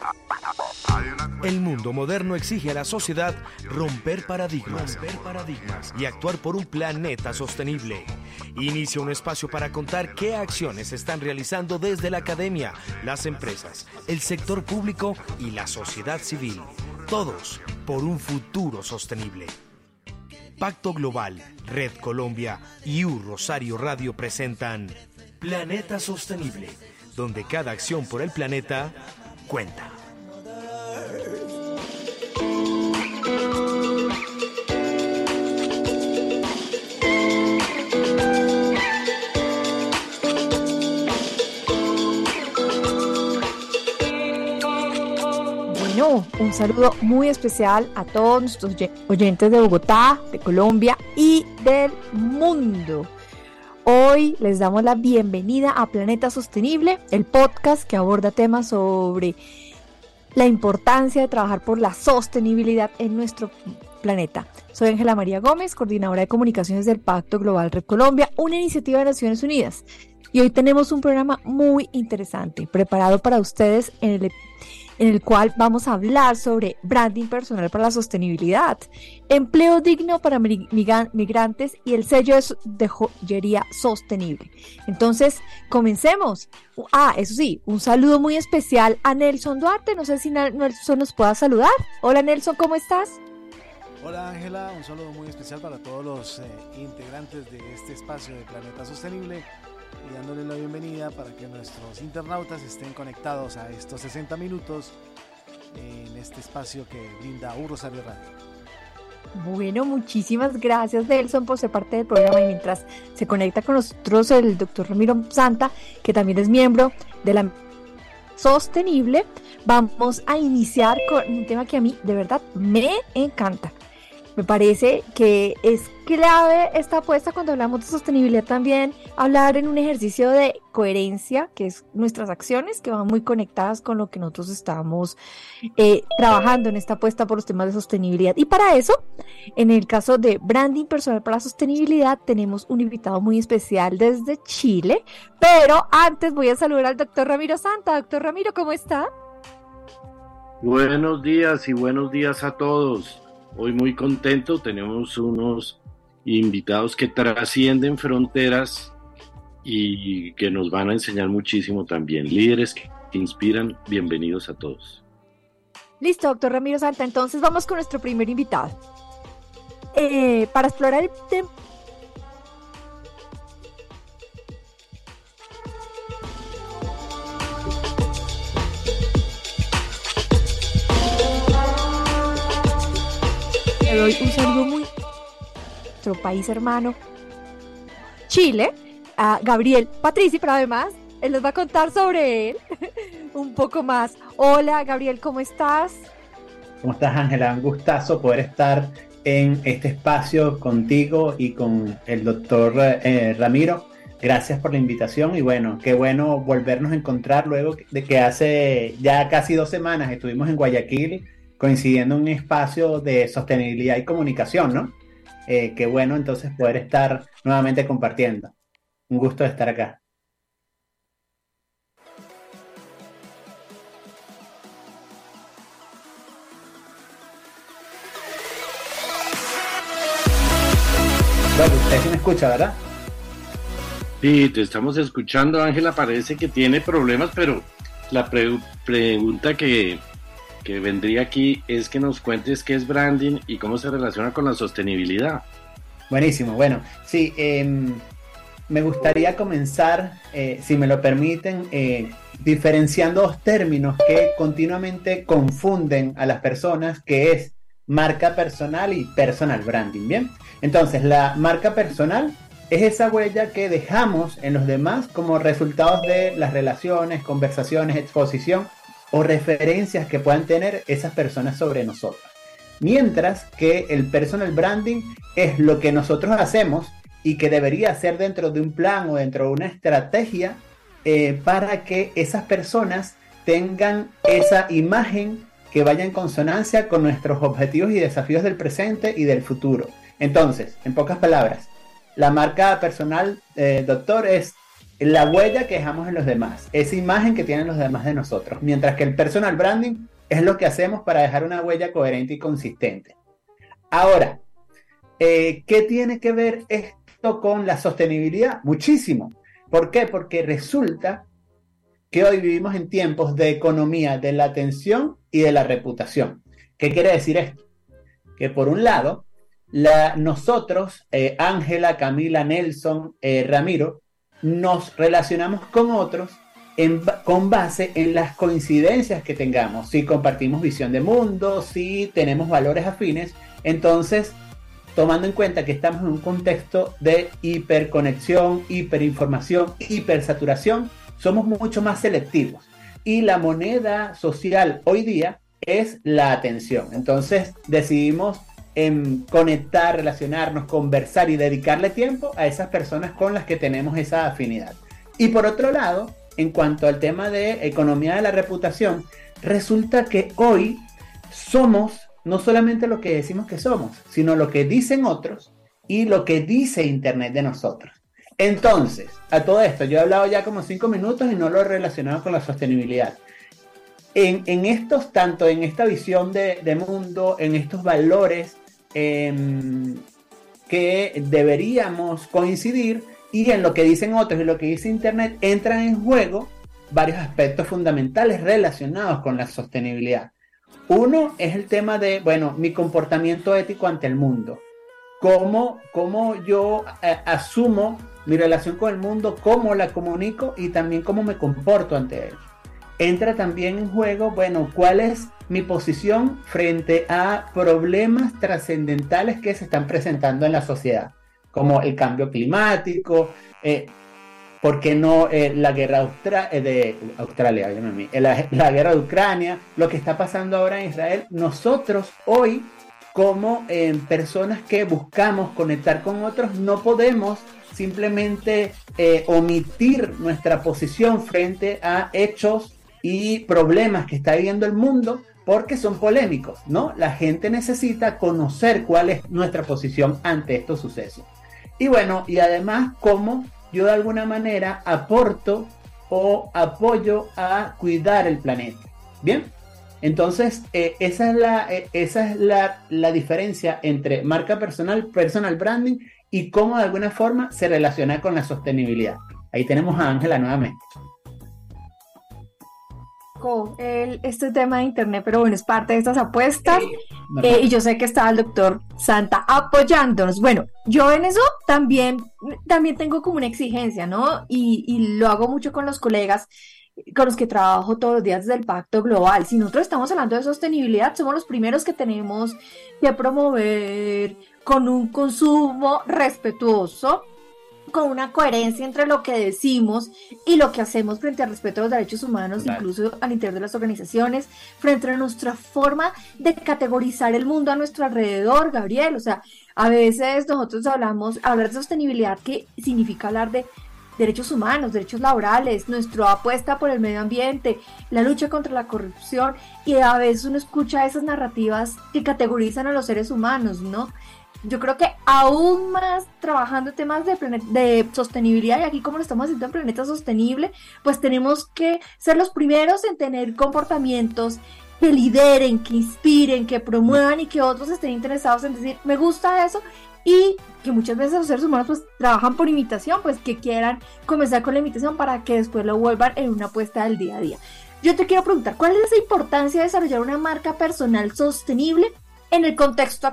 El mundo moderno exige a la sociedad romper paradigmas y actuar por un planeta sostenible. Inicia un espacio para contar qué acciones se están realizando desde la academia, las empresas, el sector público y la sociedad civil. Todos por un futuro sostenible. Pacto Global, Red Colombia y U Rosario Radio presentan Planeta Sostenible, donde cada acción por el planeta cuenta. Bueno, un saludo muy especial a todos nuestros oyentes de Bogotá, de Colombia y del mundo. Hoy les damos la bienvenida a Planeta Sostenible, el podcast que aborda temas sobre la importancia de trabajar por la sostenibilidad en nuestro planeta. Soy Ángela María Gómez, coordinadora de comunicaciones del Pacto Global Red Colombia, una iniciativa de Naciones Unidas. Y hoy tenemos un programa muy interesante, preparado para ustedes en el cual vamos a hablar sobre branding personal para la sostenibilidad, empleo digno para migrantes y el sello de joyería sostenible. Entonces, comencemos. Eso sí, un saludo muy especial a Nelson Duarte. No sé si Nelson nos pueda saludar. Hola Nelson, ¿cómo estás? Hola Ángela, un saludo muy especial para todos los integrantes de este espacio de Planeta Sostenible y dándole la bienvenida para que nuestros internautas estén conectados a estos 60 minutos en este espacio que brinda U Rosario Radio. Bueno, muchísimas gracias Nelson por ser parte del programa, y mientras se conecta con nosotros el doctor Ramiro Santa, que también es miembro de la Sostenible, vamos a iniciar con un tema que a mí de verdad me encanta. Me parece que es clave esta apuesta cuando hablamos de sostenibilidad también, hablar en un ejercicio de coherencia, que es nuestras acciones que van muy conectadas con lo que nosotros estamos trabajando en esta apuesta por los temas de sostenibilidad. Y para eso, en el caso de branding personal para la sostenibilidad, tenemos un invitado muy especial desde Chile, pero antes voy a saludar al doctor Ramiro Santa. Doctor Ramiro, ¿cómo está? Buenos días y buenos días a todos. Hoy muy contento, tenemos unos invitados que trascienden fronteras y que nos van a enseñar muchísimo también. Líderes que inspiran, bienvenidos a todos. Listo, doctor Ramiro Santa, entonces vamos con nuestro primer invitado. Para explorar el tema. Le doy un saludo muy nuestro país hermano Chile, a Gabriel Patrici, pero además él nos va a contar sobre él un poco más. Hola Gabriel, ¿cómo estás? ¿Cómo estás, Ángela? Un gustazo poder estar en este espacio contigo y con el doctor Ramiro. Gracias por la invitación y bueno, qué bueno volvernos a encontrar luego de que hace ya casi 2 semanas estuvimos en Guayaquil coincidiendo en un espacio de sostenibilidad y comunicación, ¿no? Qué bueno entonces poder estar nuevamente compartiendo. Un gusto de estar acá. Bueno, usted sí me escucha, ¿verdad? Sí, te estamos escuchando, Ángela. Parece que tiene problemas, pero la pregunta que vendría aquí es que nos cuentes qué es branding y cómo se relaciona con la sostenibilidad. Buenísimo, bueno, sí, me gustaría comenzar, si me lo permiten, diferenciando 2 términos que continuamente confunden a las personas, que es marca personal y personal branding, ¿bien? Entonces, la marca personal es esa huella que dejamos en los demás como resultados de las relaciones, conversaciones, exposición o referencias que puedan tener esas personas sobre nosotros. Mientras que el personal branding es lo que nosotros hacemos y que debería ser dentro de un plan o dentro de una estrategia para que esas personas tengan esa imagen que vaya en consonancia con nuestros objetivos y desafíos del presente y del futuro. Entonces, en pocas palabras, la marca personal, doctor, es la huella que dejamos en los demás, esa imagen que tienen los demás de nosotros, mientras que el personal branding es lo que hacemos para dejar una huella coherente y consistente. Ahora, ¿qué tiene que ver esto con la sostenibilidad? Muchísimo. ¿Por qué? Porque resulta que hoy vivimos en tiempos de economía de la atención y de la reputación. ¿Qué quiere decir esto? Que por un lado, nosotros, Ángela, Camila, Nelson, Ramiro, nos relacionamos con otros con base en las coincidencias que tengamos. Si compartimos visión de mundo, si tenemos valores afines, entonces, tomando en cuenta que estamos en un contexto de hiperconexión, hiperinformación, hipersaturación, somos mucho más selectivos. Y la moneda social hoy día es la atención. Entonces, decidimos conectar, relacionarnos, conversar y dedicarle tiempo a esas personas con las que tenemos esa afinidad. Y por otro lado, en cuanto al tema de economía de la reputación, resulta que hoy somos no solamente lo que decimos que somos, sino lo que dicen otros y lo que dice Internet de nosotros. Entonces, a todo esto, yo he hablado ya como 5 minutos y no lo he relacionado con la sostenibilidad. En estos, tanto en esta visión de mundo, en estos valores que deberíamos coincidir, y en lo que dicen otros y lo que dice Internet, entran en juego varios aspectos fundamentales relacionados con la sostenibilidad. Uno es el tema de, mi comportamiento ético ante el mundo. Cómo yo asumo mi relación con el mundo, cómo la comunico y también cómo me comporto ante él. Entra también en juego, cuál es mi posición frente a problemas trascendentales que se están presentando en la sociedad, como el cambio climático, ¿por qué no la guerra de Australia, la guerra de Ucrania, lo que está pasando ahora en Israel? Nosotros hoy, como personas que buscamos conectar con otros, no podemos simplemente omitir nuestra posición frente a hechos y problemas que está viviendo el mundo porque son polémicos, ¿no? La gente necesita conocer cuál es nuestra posición ante estos sucesos. Y además cómo yo de alguna manera aporto o apoyo a cuidar el planeta. Bien, entonces esa es la diferencia entre marca personal, personal branding y cómo de alguna forma se relaciona con la sostenibilidad. Ahí tenemos a Ángela nuevamente. Este tema de Internet, pero es parte de estas apuestas, y yo sé que está el doctor Santa apoyándonos. Yo en eso también tengo como una exigencia, ¿no? Y lo hago mucho con los colegas con los que trabajo todos los días desde el Pacto Global. Si nosotros estamos hablando de sostenibilidad, somos los primeros que tenemos que promover con un consumo respetuoso, con una coherencia entre lo que decimos y lo que hacemos frente al respeto a los derechos humanos, claro, incluso al interior de las organizaciones, frente a nuestra forma de categorizar el mundo a nuestro alrededor, Gabriel. O sea, a veces nosotros hablar de sostenibilidad, que significa hablar de derechos humanos, derechos laborales, nuestra apuesta por el medio ambiente, la lucha contra la corrupción, y a veces uno escucha esas narrativas que categorizan a los seres humanos, ¿no? Yo creo que aún más trabajando temas de sostenibilidad, y aquí como lo estamos haciendo en Planeta Sostenible, pues tenemos que ser los primeros en tener comportamientos que lideren, que inspiren, que promuevan y que otros estén interesados en decir, me gusta eso, y que muchas veces los seres humanos pues trabajan por imitación, pues que quieran comenzar con la imitación para que después lo vuelvan en una apuesta del día a día. Yo te quiero preguntar, ¿cuál es la importancia de desarrollar una marca personal sostenible en el contexto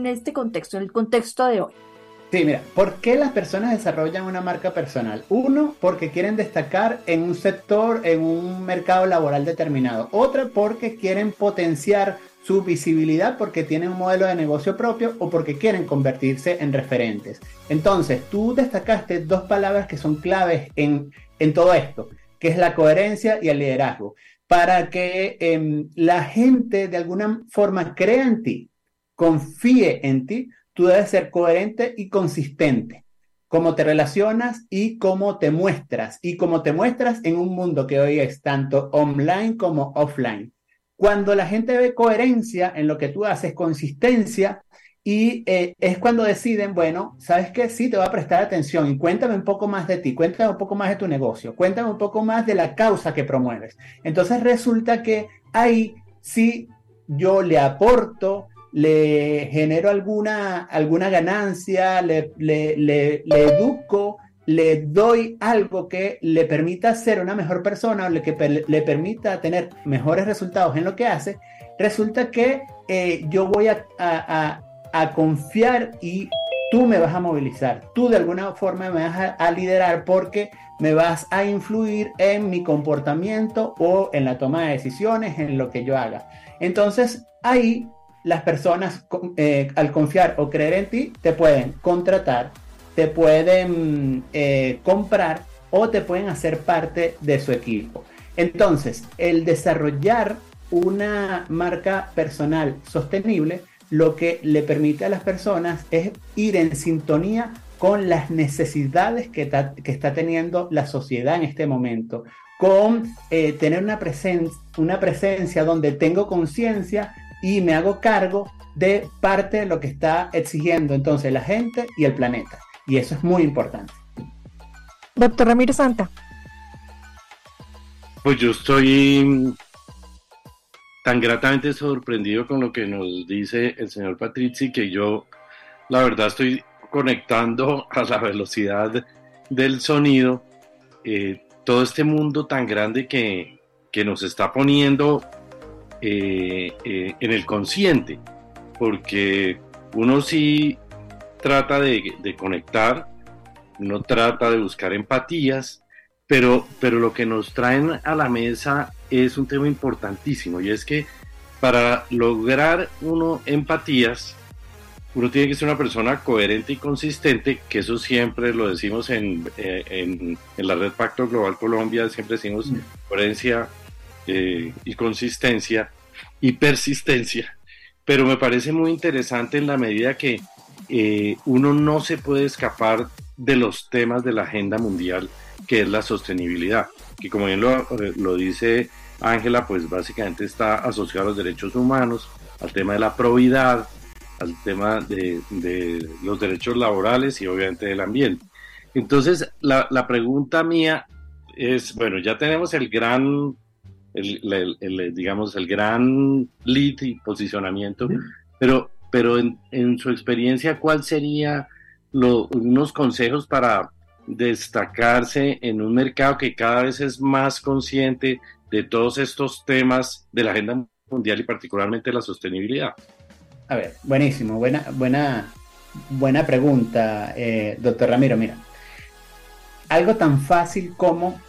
de hoy? Sí, mira, ¿por qué las personas desarrollan una marca personal? Uno, porque quieren destacar en un sector, en un mercado laboral determinado. Otra, porque quieren potenciar su visibilidad, porque tienen un modelo de negocio propio o porque quieren convertirse en referentes. Entonces, tú destacaste dos palabras que son claves en todo esto, que es la coherencia y el liderazgo. Para que la gente de alguna forma crea en ti, confíe en ti, tú debes ser coherente y consistente. Cómo te relacionas y cómo te muestras. Y cómo te muestras en un mundo que hoy es tanto online como offline. Cuando la gente ve coherencia en lo que tú haces, consistencia Y es cuando deciden, bueno, ¿sabes qué? Sí, te voy a prestar atención y cuéntame un poco más de ti, cuéntame un poco más de tu negocio, cuéntame un poco más de la causa que promueves. Entonces resulta que ahí sí yo le aporto, le genero alguna ganancia, le educo, le doy algo que le permita ser una mejor persona o le permita tener mejores resultados en lo que hace. Resulta que yo voy a confiar y tú me vas a movilizar, tú de alguna forma me vas a liderar porque me vas a influir en mi comportamiento o en la toma de decisiones, en lo que yo haga. Entonces ahí las personas al confiar o creer en ti te pueden contratar, te pueden comprar o te pueden hacer parte de su equipo. Entonces el desarrollar una marca personal sostenible lo que le permite a las personas es ir en sintonía con las necesidades que está teniendo la sociedad en este momento, con tener una presencia donde tengo conciencia y me hago cargo de parte de lo que está exigiendo entonces la gente y el planeta. Y eso es muy importante. Doctor Ramiro Santa. Pues yo estoy tan gratamente sorprendido con lo que nos dice el señor Patrizzi que yo, la verdad, estoy conectando a la velocidad del sonido todo este mundo tan grande que nos está poniendo en el consciente, porque uno sí trata de conectar, uno trata de buscar empatías, pero lo que nos traen a la mesa es un tema importantísimo, y es que para lograr uno empatías, uno tiene que ser una persona coherente y consistente, que eso siempre lo decimos en la Red Pacto Global Colombia, siempre decimos coherencia y consistencia y persistencia, pero me parece muy interesante en la medida que uno no se puede escapar de los temas de la agenda mundial, que es la sostenibilidad, que como bien lo dice Ángela, pues básicamente está asociado a los derechos humanos, al tema de la probidad, al tema de los derechos laborales y obviamente del ambiente. Entonces, la pregunta mía es, bueno, ya tenemos el gran lead y posicionamiento, pero en su experiencia, ¿cuál sería unos consejos para destacarse en un mercado que cada vez es más consciente de todos estos temas de la agenda mundial y particularmente la sostenibilidad? A ver, buenísimo, buena pregunta, doctor Ramiro. Mira, algo tan fácil como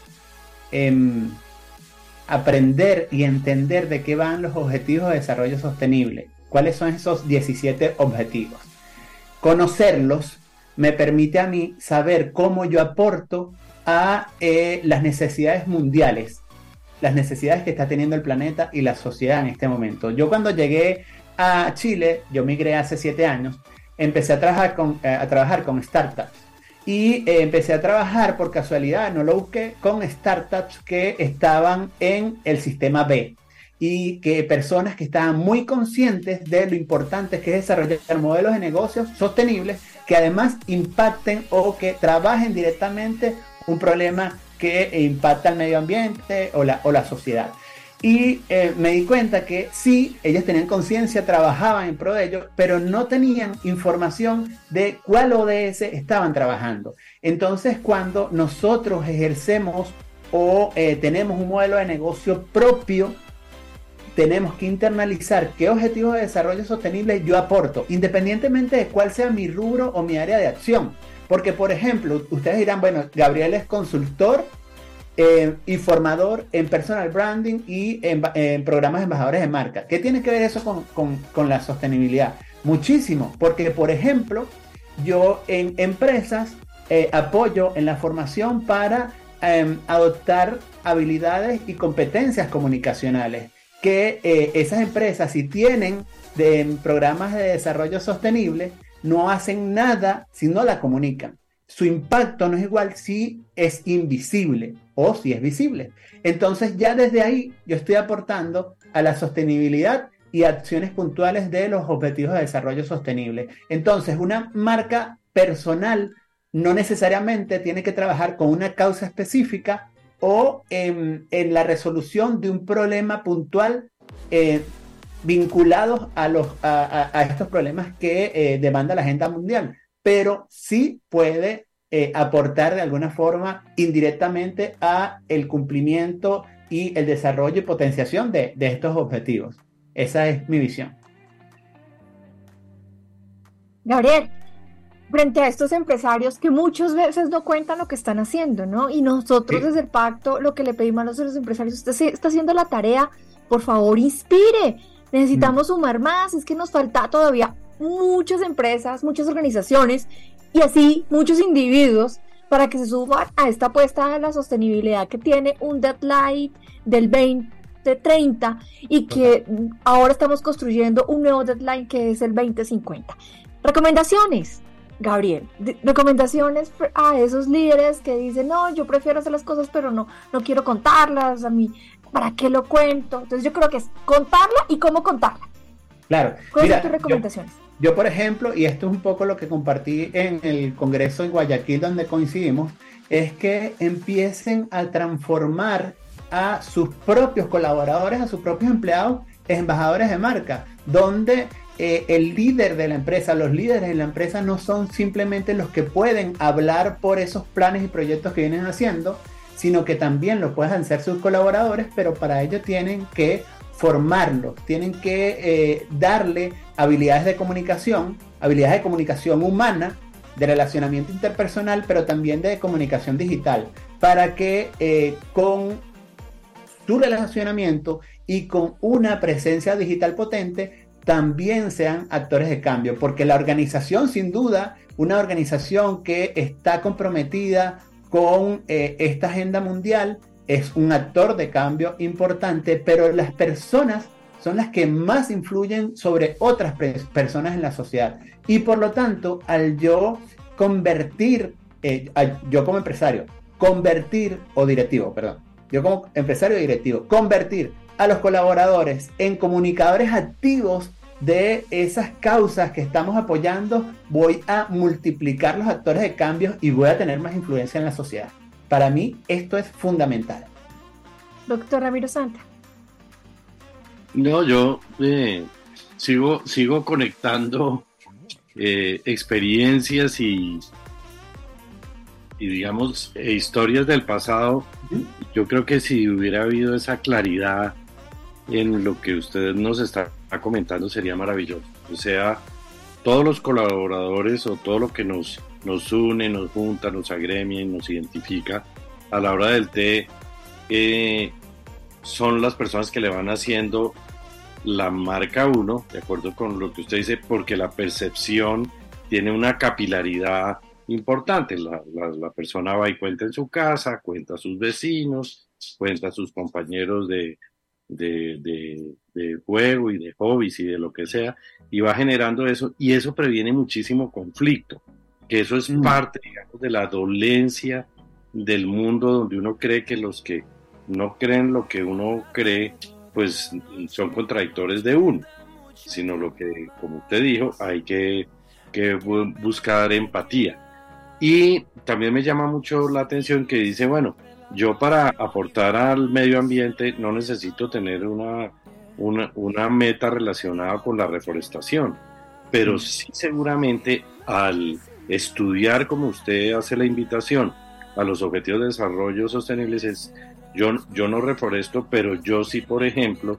aprender y entender de qué van los objetivos de desarrollo sostenible. ¿Cuáles son esos 17 objetivos? Conocerlos me permite a mí saber cómo yo aporto a las necesidades mundiales, las necesidades que está teniendo el planeta y la sociedad en este momento. Yo cuando llegué a Chile, yo migré hace 7 años, empecé a trabajar con startups y empecé a trabajar por casualidad, no lo busqué, con startups que estaban en el sistema B y que personas que estaban muy conscientes de lo importante que es desarrollar modelos de negocios sostenibles que además impacten o que trabajen directamente un problema que impacta al medio ambiente o la sociedad. Y me di cuenta que sí, ellos tenían conciencia, trabajaban en pro de ello, pero no tenían información de cuál ODS estaban trabajando. Entonces, cuando nosotros ejercemos o tenemos un modelo de negocio propio, tenemos que internalizar qué objetivos de desarrollo sostenible yo aporto, independientemente de cuál sea mi rubro o mi área de acción. Porque, por ejemplo, ustedes dirán, bueno, Gabriel es consultor y formador en personal branding y en programas de embajadores de marca. ¿Qué tiene que ver eso con la sostenibilidad? Muchísimo, porque por ejemplo, yo en empresas apoyo en la formación para adoptar habilidades y competencias comunicacionales, que esas empresas, si tienen programas de desarrollo sostenible, no hacen nada si no la comunican. Su impacto no es igual si es invisible o si es visible. Entonces ya desde ahí yo estoy aportando a la sostenibilidad y acciones puntuales de los objetivos de desarrollo sostenible. Entonces, una marca personal no necesariamente tiene que trabajar con una causa específica o en la resolución de un problema puntual vinculados a estos problemas que demanda la agenda mundial, pero sí puede aportar de alguna forma indirectamente a el cumplimiento y el desarrollo y potenciación de estos objetivos. Esa es mi visión. Gabriel, frente a estos empresarios que muchas veces no cuentan lo que están haciendo, ¿no? Y nosotros desde el pacto lo que le pedimos a los empresarios, usted está haciendo la tarea, por favor inspire, necesitamos sumar más, es que nos falta todavía muchas empresas, muchas organizaciones y así muchos individuos para que se suban a esta apuesta de la sostenibilidad que tiene un deadline del 2030 y que ahora estamos construyendo un nuevo deadline que es el 2050. Recomendaciones, Gabriel, recomendaciones a esos líderes que dicen, no, yo prefiero hacer las cosas pero no quiero contarlas, a mí, ¿para qué lo cuento? Entonces yo creo que es contarla y cómo contarla. Claro. ¿Cuáles son tus recomendaciones? Yo, por ejemplo, y esto es un poco lo que compartí en el Congreso en Guayaquil donde coincidimos, es que empiecen a transformar a sus propios colaboradores, a sus propios empleados, en embajadores de marca, donde el líder de la empresa, los líderes de la empresa no son simplemente los que pueden hablar por esos planes y proyectos que vienen haciendo, sino que también lo pueden hacer sus colaboradores, pero para ello tienen que formarlos, tienen que darle habilidades de comunicación humana, de relacionamiento interpersonal, pero también de comunicación digital, para que con su relacionamiento y con una presencia digital potente también sean actores de cambio, porque la organización, sin duda, una organización que está comprometida con esta agenda mundial, es un actor de cambio importante, pero las personas son las que más influyen sobre otras personas en la sociedad. Y por lo tanto, al yo convertir, yo como empresario o directivo, convertir a los colaboradores en comunicadores activos de esas causas que estamos apoyando, voy a multiplicar los actores de cambio y voy a tener más influencia en la sociedad. Para mí esto es fundamental. Doctor Ramiro Santa. No, yo sigo conectando experiencias y digamos historias del pasado. Yo creo que si hubiera habido esa claridad en lo que usted nos está comentando sería maravilloso. O sea, todos los colaboradores o todo lo que nos une, nos junta, nos agremia y nos identifica a la hora del té son las personas que le van haciendo la marca 1, de acuerdo con lo que usted dice, porque la percepción tiene una capilaridad importante. La persona va y cuenta en su casa, cuenta a sus vecinos, cuenta a sus compañeros de juego y de hobbies y de lo que sea, y va generando eso, y eso previene muchísimo conflicto, que eso es parte, digamos, de la dolencia del mundo donde uno cree que los que no creen lo que uno cree, pues son contradictores de uno, sino lo que, como usted dijo, hay que buscar empatía. Y también me llama mucho la atención que dice, bueno, yo para aportar al medio ambiente no necesito tener una meta relacionada con la reforestación, pero sí seguramente al estudiar, como usted hace la invitación, a los objetivos de desarrollo sostenibles, es yo no reforesto, pero yo sí, por ejemplo,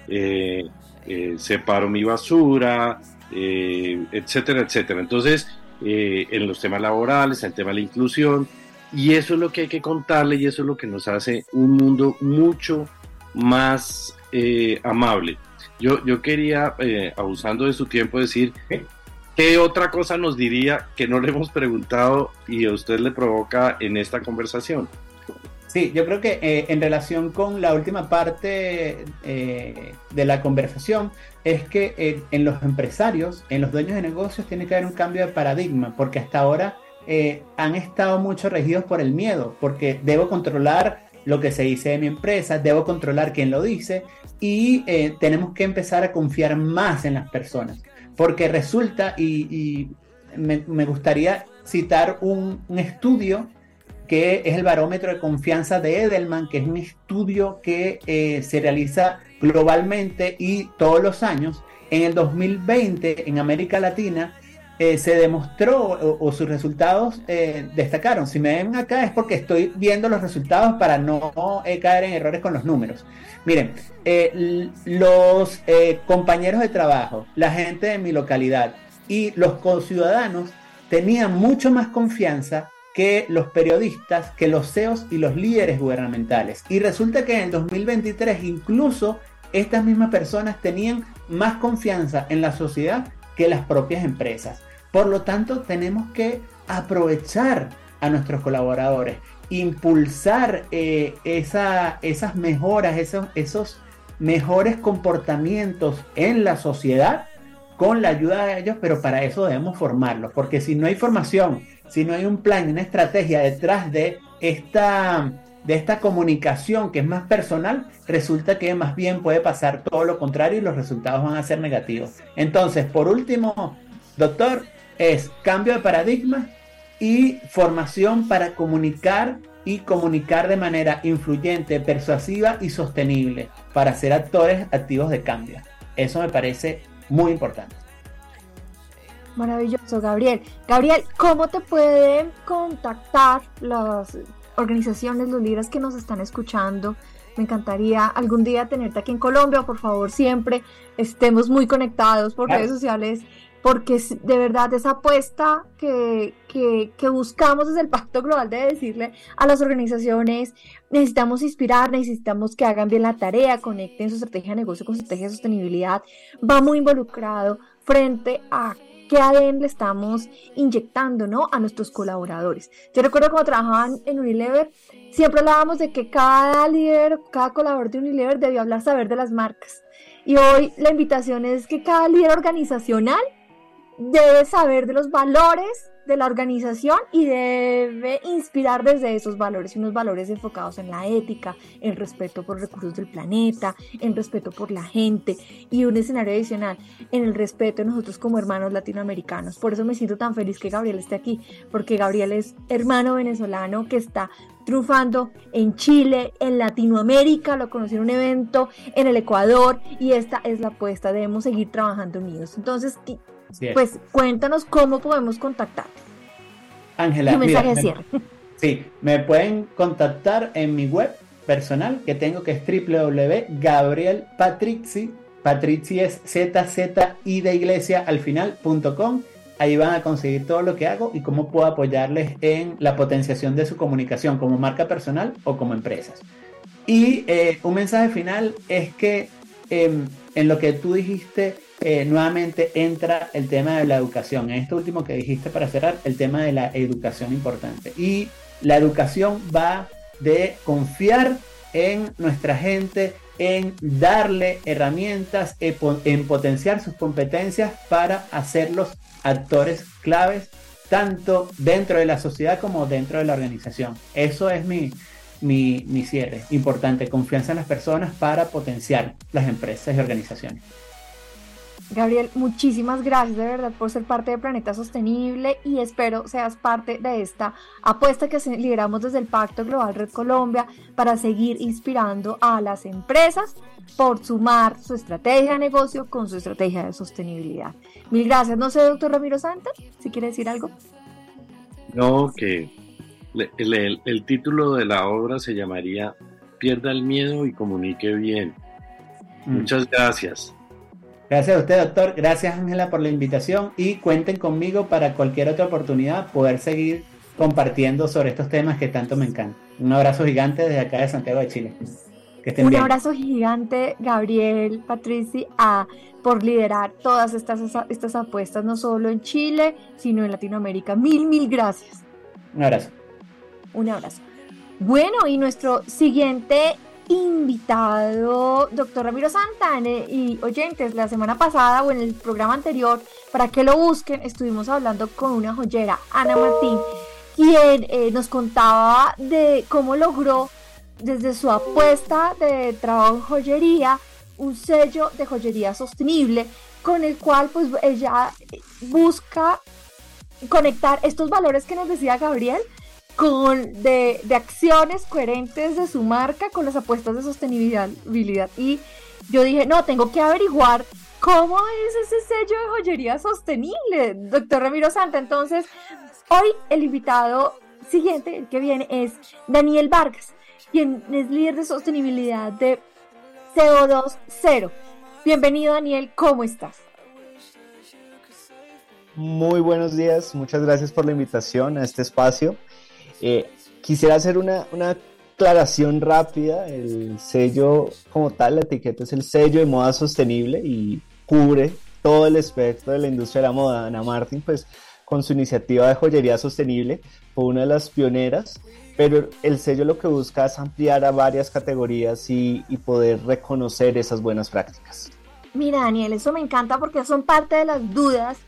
separo mi basura, etcétera, etcétera. Entonces, en los temas laborales, en el tema de la inclusión, y eso es lo que hay que contarle, y eso es lo que nos hace un mundo mucho más amable. Yo quería, abusando de su tiempo, decir, ¿qué otra cosa nos diría que no le hemos preguntado y a usted le provoca en esta conversación? Sí, yo creo que en relación con la última parte de la conversación, es que en los empresarios, en los dueños de negocios, tiene que haber un cambio de paradigma, porque hasta ahora han estado mucho regidos por el miedo, porque debo controlar lo que se dice de mi empresa, debo controlar quién lo dice y tenemos que empezar a confiar más en las personas. Porque resulta, y me gustaría citar un estudio que es el barómetro de confianza de Edelman, que es un estudio que se realiza globalmente y todos los años. En el 2020, en América Latina, se demostró o sus resultados destacaron. Si me ven acá es porque estoy viendo los resultados para no caer en errores con los números. Miren, los compañeros de trabajo, la gente de mi localidad y los conciudadanos tenían mucho más confianza que los periodistas, que los CEOs y los líderes gubernamentales. Y resulta que en el 2023 incluso estas mismas personas tenían más confianza en la sociedad que las propias empresas. Por lo tanto, tenemos que aprovechar a nuestros colaboradores, impulsar esas mejoras, esos mejores comportamientos en la sociedad con la ayuda de ellos, pero para eso debemos formarlos, porque si no hay formación, si no hay un plan, una estrategia detrás de esta comunicación que es más personal, resulta que más bien puede pasar todo lo contrario y los resultados van a ser negativos. Entonces, por último, doctor, es cambio de paradigma y formación para comunicar y comunicar de manera influyente, persuasiva y sostenible para ser actores activos de cambio. Eso me parece muy importante. Maravilloso, Gabriel. Gabriel, ¿cómo te pueden contactar las organizaciones, los líderes que nos están escuchando? Me encantaría algún día tenerte aquí en Colombia. Por favor, siempre estemos muy conectados por redes sociales, porque de verdad esa apuesta que buscamos desde el Pacto Global de decirle a las organizaciones: necesitamos inspirar, necesitamos que hagan bien la tarea, conecten su estrategia de negocio con su estrategia de sostenibilidad, va muy involucrado frente a qué ADN le estamos inyectando, ¿no?, a nuestros colaboradores. Yo recuerdo cuando trabajaban en Unilever, siempre hablábamos de que cada líder, cada colaborador de Unilever debía saber de las marcas. Y hoy la invitación es que cada líder organizacional debe saber de los valores de la organización y debe inspirar desde esos valores, y unos valores enfocados en la ética, el respeto por los recursos del planeta, el respeto por la gente, y un escenario adicional en el respeto de nosotros como hermanos latinoamericanos. Por eso me siento tan feliz que Gabriel esté aquí, porque Gabriel es hermano venezolano que está triunfando en Chile, en Latinoamérica, lo conocí en un evento en el Ecuador, y esta es la apuesta, debemos seguir trabajando unidos. Entonces, pues cuéntanos cómo podemos contactar. Ángela, un mensaje de cierre. Sí, me pueden contactar en mi web personal que tengo, que es www.gabrielpatrizi, Patrizi es ZZI de iglesia al final.com. Ahí van a conseguir todo lo que hago y cómo puedo apoyarles en la potenciación de su comunicación como marca personal o como empresas. Y un mensaje final es que en lo que tú dijiste, nuevamente entra el tema de la educación. En esto último que dijiste para cerrar, el tema de la educación importante. Y la educación va de confiar en nuestra gente, en darle herramientas, en potenciar sus competencias para hacerlos actores claves, tanto dentro de la sociedad como dentro de la organización. Eso es mi cierre. Importante, confianza en las personas para potenciar las empresas y organizaciones. Gabriel, muchísimas gracias de verdad por ser parte de Planeta Sostenible, y espero seas parte de esta apuesta que lideramos desde el Pacto Global Red Colombia para seguir inspirando a las empresas por sumar su estrategia de negocio con su estrategia de sostenibilidad. Mil gracias. No sé, doctor Ramiro Santa, si quiere decir algo. No, que el título de la obra se llamaría Pierda el miedo y comunique bien. Muchas gracias. Gracias a usted, doctor. Gracias, Ángela, por la invitación, y cuenten conmigo para cualquier otra oportunidad poder seguir compartiendo sobre estos temas que tanto me encantan. Un abrazo gigante desde acá de Santiago de Chile. Que estén bien. Un abrazo gigante, Gabriel Patrizi, por liderar todas estas apuestas, no solo en Chile, sino en Latinoamérica. Mil gracias. Un abrazo. Un abrazo. Bueno, y nuestro siguiente invitado, doctor Ramiro Santa, y oyentes, la semana pasada o en el programa anterior, para que lo busquen, estuvimos hablando con una joyera, Ana Martín, quien nos contaba de cómo logró desde su apuesta de trabajo en joyería, un sello de joyería sostenible con el cual pues ella busca conectar estos valores que nos decía Gabriel de acciones coherentes de su marca con las apuestas de sostenibilidad. Y yo dije, no, tengo que averiguar cómo es ese sello de joyería sostenible, doctor Ramiro Santa. Entonces, hoy el invitado siguiente, el que viene, es Daniel Vargas, quien es líder de sostenibilidad de CO2 Cero. Bienvenido, Daniel, ¿cómo estás? Muy buenos días, muchas gracias por la invitación a este espacio. Quisiera hacer una aclaración rápida. El sello como tal, la etiqueta es el sello de moda sostenible y cubre todo el espectro de la industria de la moda. Ana Martín, pues con su iniciativa de joyería sostenible, fue una de las pioneras, pero el sello lo que busca es ampliar a varias categorías y poder reconocer esas buenas prácticas. Mira, Daniel, eso me encanta porque son parte de las dudas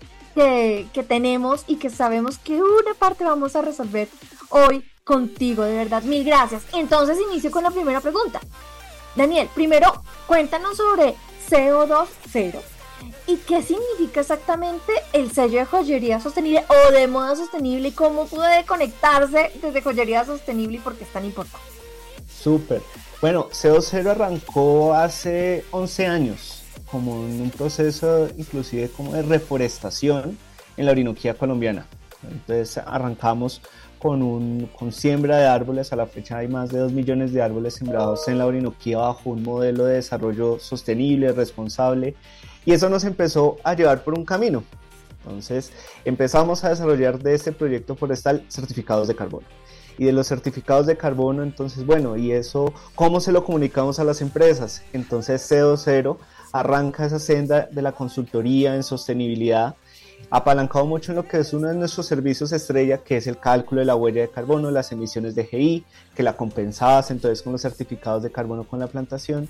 que tenemos y que sabemos que una parte vamos a resolver hoy contigo, de verdad, mil gracias. Entonces inicio con la primera pregunta. Daniel, primero cuéntanos sobre CO2 Cero y qué significa exactamente el sello de joyería sostenible o de moda sostenible y cómo puede conectarse desde joyería sostenible y por qué es tan importante. Súper. Bueno, CO2 Cero arrancó hace 11 años como en un proceso inclusive como de reforestación en la Orinoquía colombiana. Entonces arrancamos con siembra de árboles. A la fecha hay más de 2 millones de árboles sembrados en la Orinoquía bajo un modelo de desarrollo sostenible, responsable, y eso nos empezó a llevar por un camino. Entonces empezamos a desarrollar de este proyecto forestal certificados de carbono. Y de los certificados de carbono, entonces, bueno, ¿y eso cómo se lo comunicamos a las empresas? Entonces CO2 Cero arranca esa senda de la consultoría en sostenibilidad, apalancado mucho en lo que es uno de nuestros servicios estrella, que es el cálculo de la huella de carbono, las emisiones de GI, que la compensabas entonces con los certificados de carbono con la plantación.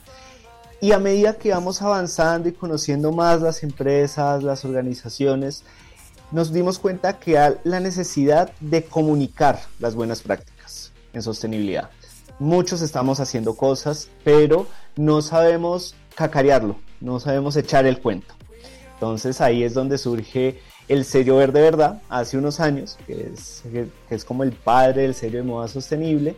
Y a medida que vamos avanzando y conociendo más las empresas, las organizaciones, nos dimos cuenta que hay la necesidad de comunicar las buenas prácticas en sostenibilidad. Muchos estamos haciendo cosas, pero no sabemos cacarearlo, no sabemos echar el cuento. Entonces ahí es donde surge el sello Verde Verdad, hace unos años, que es como el padre del sello de moda sostenible.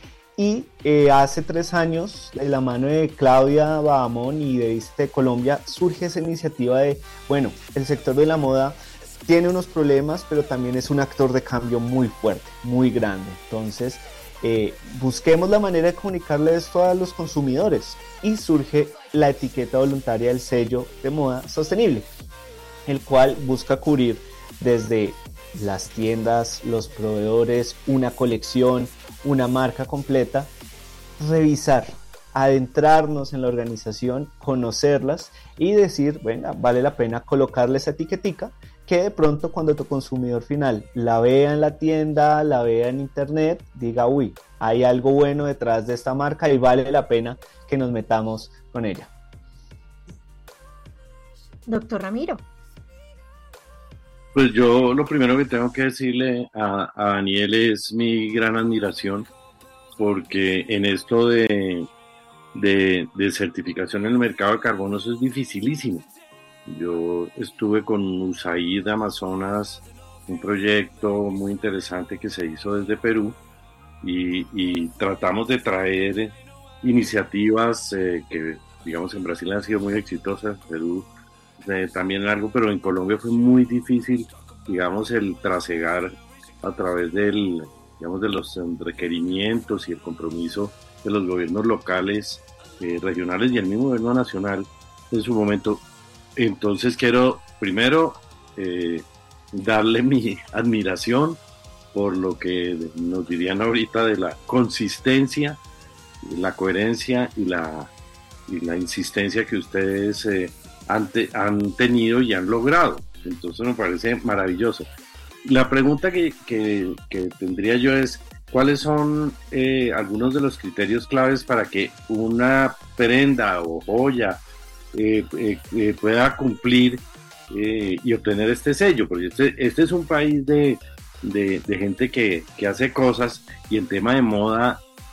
Y hace 3 años, de la mano de Claudia Bahamón y de Viste Colombia, surge esa iniciativa de, bueno, el sector de la moda tiene unos problemas, pero también es un actor de cambio muy fuerte, muy grande. Entonces, busquemos la manera de comunicarle esto a los consumidores y surge la etiqueta voluntaria del sello de moda sostenible, el cual busca cubrir desde las tiendas, los proveedores, una colección, una marca completa, revisar, adentrarnos en la organización, conocerlas y decir, venga, vale la pena colocarle esa etiquetica que de pronto cuando tu consumidor final la vea en la tienda, la vea en internet, diga, uy, hay algo bueno detrás de esta marca y vale la pena que nos metamos con ella. Doctor Ramiro. Pues yo lo primero que tengo que decirle a Daniel es mi gran admiración, porque en esto de certificación en el mercado de carbono eso es dificilísimo. Yo estuve con USAID Amazonas, un proyecto muy interesante que se hizo desde Perú y tratamos de traer iniciativas que digamos en Brasil han sido muy exitosas, Perú también largo, pero en Colombia fue muy difícil, digamos, el trasegar a través de los requerimientos y el compromiso de los gobiernos locales, regionales y el mismo gobierno nacional en su momento. Entonces quiero primero darle mi admiración por lo que nos dirían ahorita de la consistencia, la coherencia y la insistencia que ustedes han tenido y han logrado. Entonces me parece maravilloso. La pregunta que tendría yo es, ¿cuáles son algunos de los criterios claves para que una prenda o joya pueda cumplir y obtener este sello? Porque este es un país de gente que hace cosas, y en tema de moda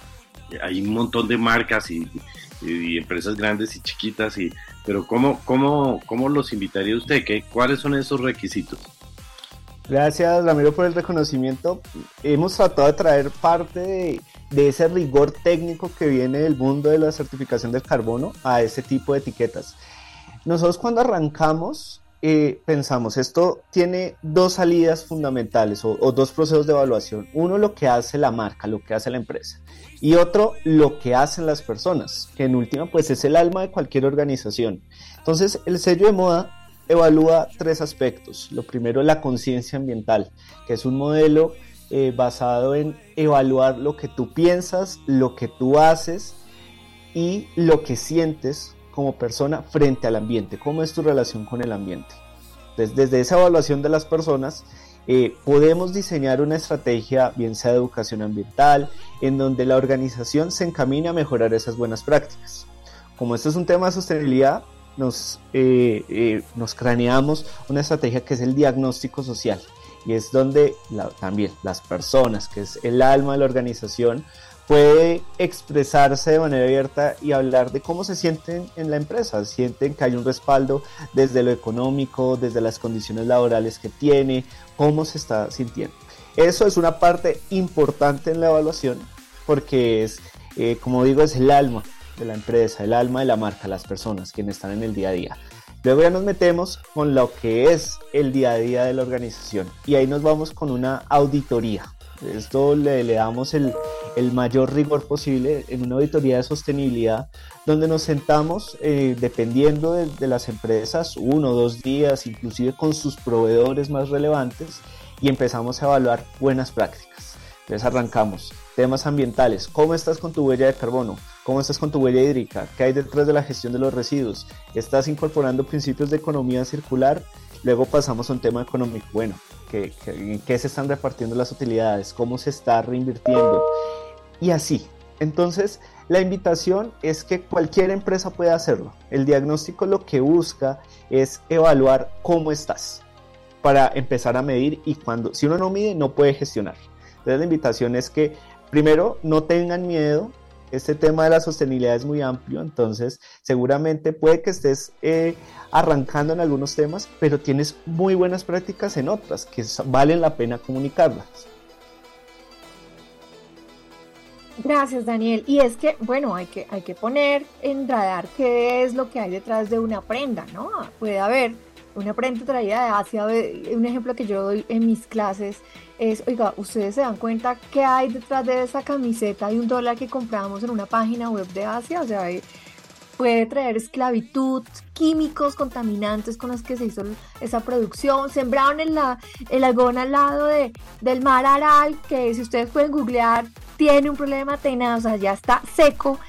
hay un montón de marcas y empresas grandes y chiquitas, pero ¿cómo los invitaría usted? ¿Cuáles son esos requisitos? Gracias, Ramiro, por el reconocimiento. Hemos tratado de traer parte de ese rigor técnico que viene del mundo de la certificación del carbono a ese tipo de etiquetas. Nosotros cuando arrancamos pensamos, esto tiene dos salidas fundamentales o dos procesos de evaluación. Uno, lo que hace la marca, lo que hace la empresa, y otro, lo que hacen las personas, que en última pues es el alma de cualquier organización. Entonces el sello de moda evalúa tres aspectos. Lo primero, la conciencia ambiental, que es un modelo basado en evaluar lo que tú piensas, lo que tú haces y lo que sientes como persona frente al ambiente. ¿Cómo es tu relación con el ambiente? Entonces, desde esa evaluación de las personas, podemos diseñar una estrategia, bien sea de educación ambiental, en donde la organización se encamine a mejorar esas buenas prácticas. Como esto es un tema de sostenibilidad, nos craneamos una estrategia que es el diagnóstico social, y es donde también las personas, que es el alma de la organización, puede expresarse de manera abierta y hablar de cómo se sienten en la empresa. Sienten que hay un respaldo desde lo económico, desde las condiciones laborales que tiene, cómo se está sintiendo. Eso es una parte importante en la evaluación, porque es, como digo, es el alma de la empresa, el alma de la marca, las personas quienes están en el día a día. Luego ya nos metemos con lo que es el día a día de la organización, y ahí nos vamos con una auditoría. Esto le damos el mayor rigor posible en una auditoría de sostenibilidad, donde nos sentamos, dependiendo de las empresas, 1 o 2 días, inclusive con sus proveedores más relevantes, y empezamos a evaluar buenas prácticas. Entonces arrancamos temas ambientales: ¿cómo estás con tu huella de carbono? ¿Cómo estás con tu huella hídrica? ¿Qué hay detrás de la gestión de los residuos? ¿Estás incorporando principios de economía circular? Luego pasamos a un tema económico. Bueno, ¿en qué se están repartiendo las utilidades? ¿Cómo se está reinvirtiendo? Y así. Entonces, la invitación es que cualquier empresa pueda hacerlo. El diagnóstico lo que busca es evaluar cómo estás, para empezar a medir, y si uno no mide, no puede gestionar. Entonces, la invitación es que primero no tengan miedo. Este tema de la sostenibilidad es muy amplio, entonces seguramente puede que estés arrancando en algunos temas, pero tienes muy buenas prácticas en otras que valen la pena comunicarlas. Gracias, Daniel. Y es que, bueno, hay que poner en radar qué es lo que hay detrás de una prenda, ¿no? Puede haber una prenda traída de Asia. Un ejemplo que yo doy en mis clases es, oiga, ¿ustedes se dan cuenta qué hay detrás de esa camiseta de $1 que compramos en una página web de Asia? O sea, puede traer esclavitud, químicos contaminantes con los que se hizo esa producción. Sembraron el algodón al lado del mar Aral, que si ustedes pueden googlear, tiene un problema tenaz, o sea, ya está seco,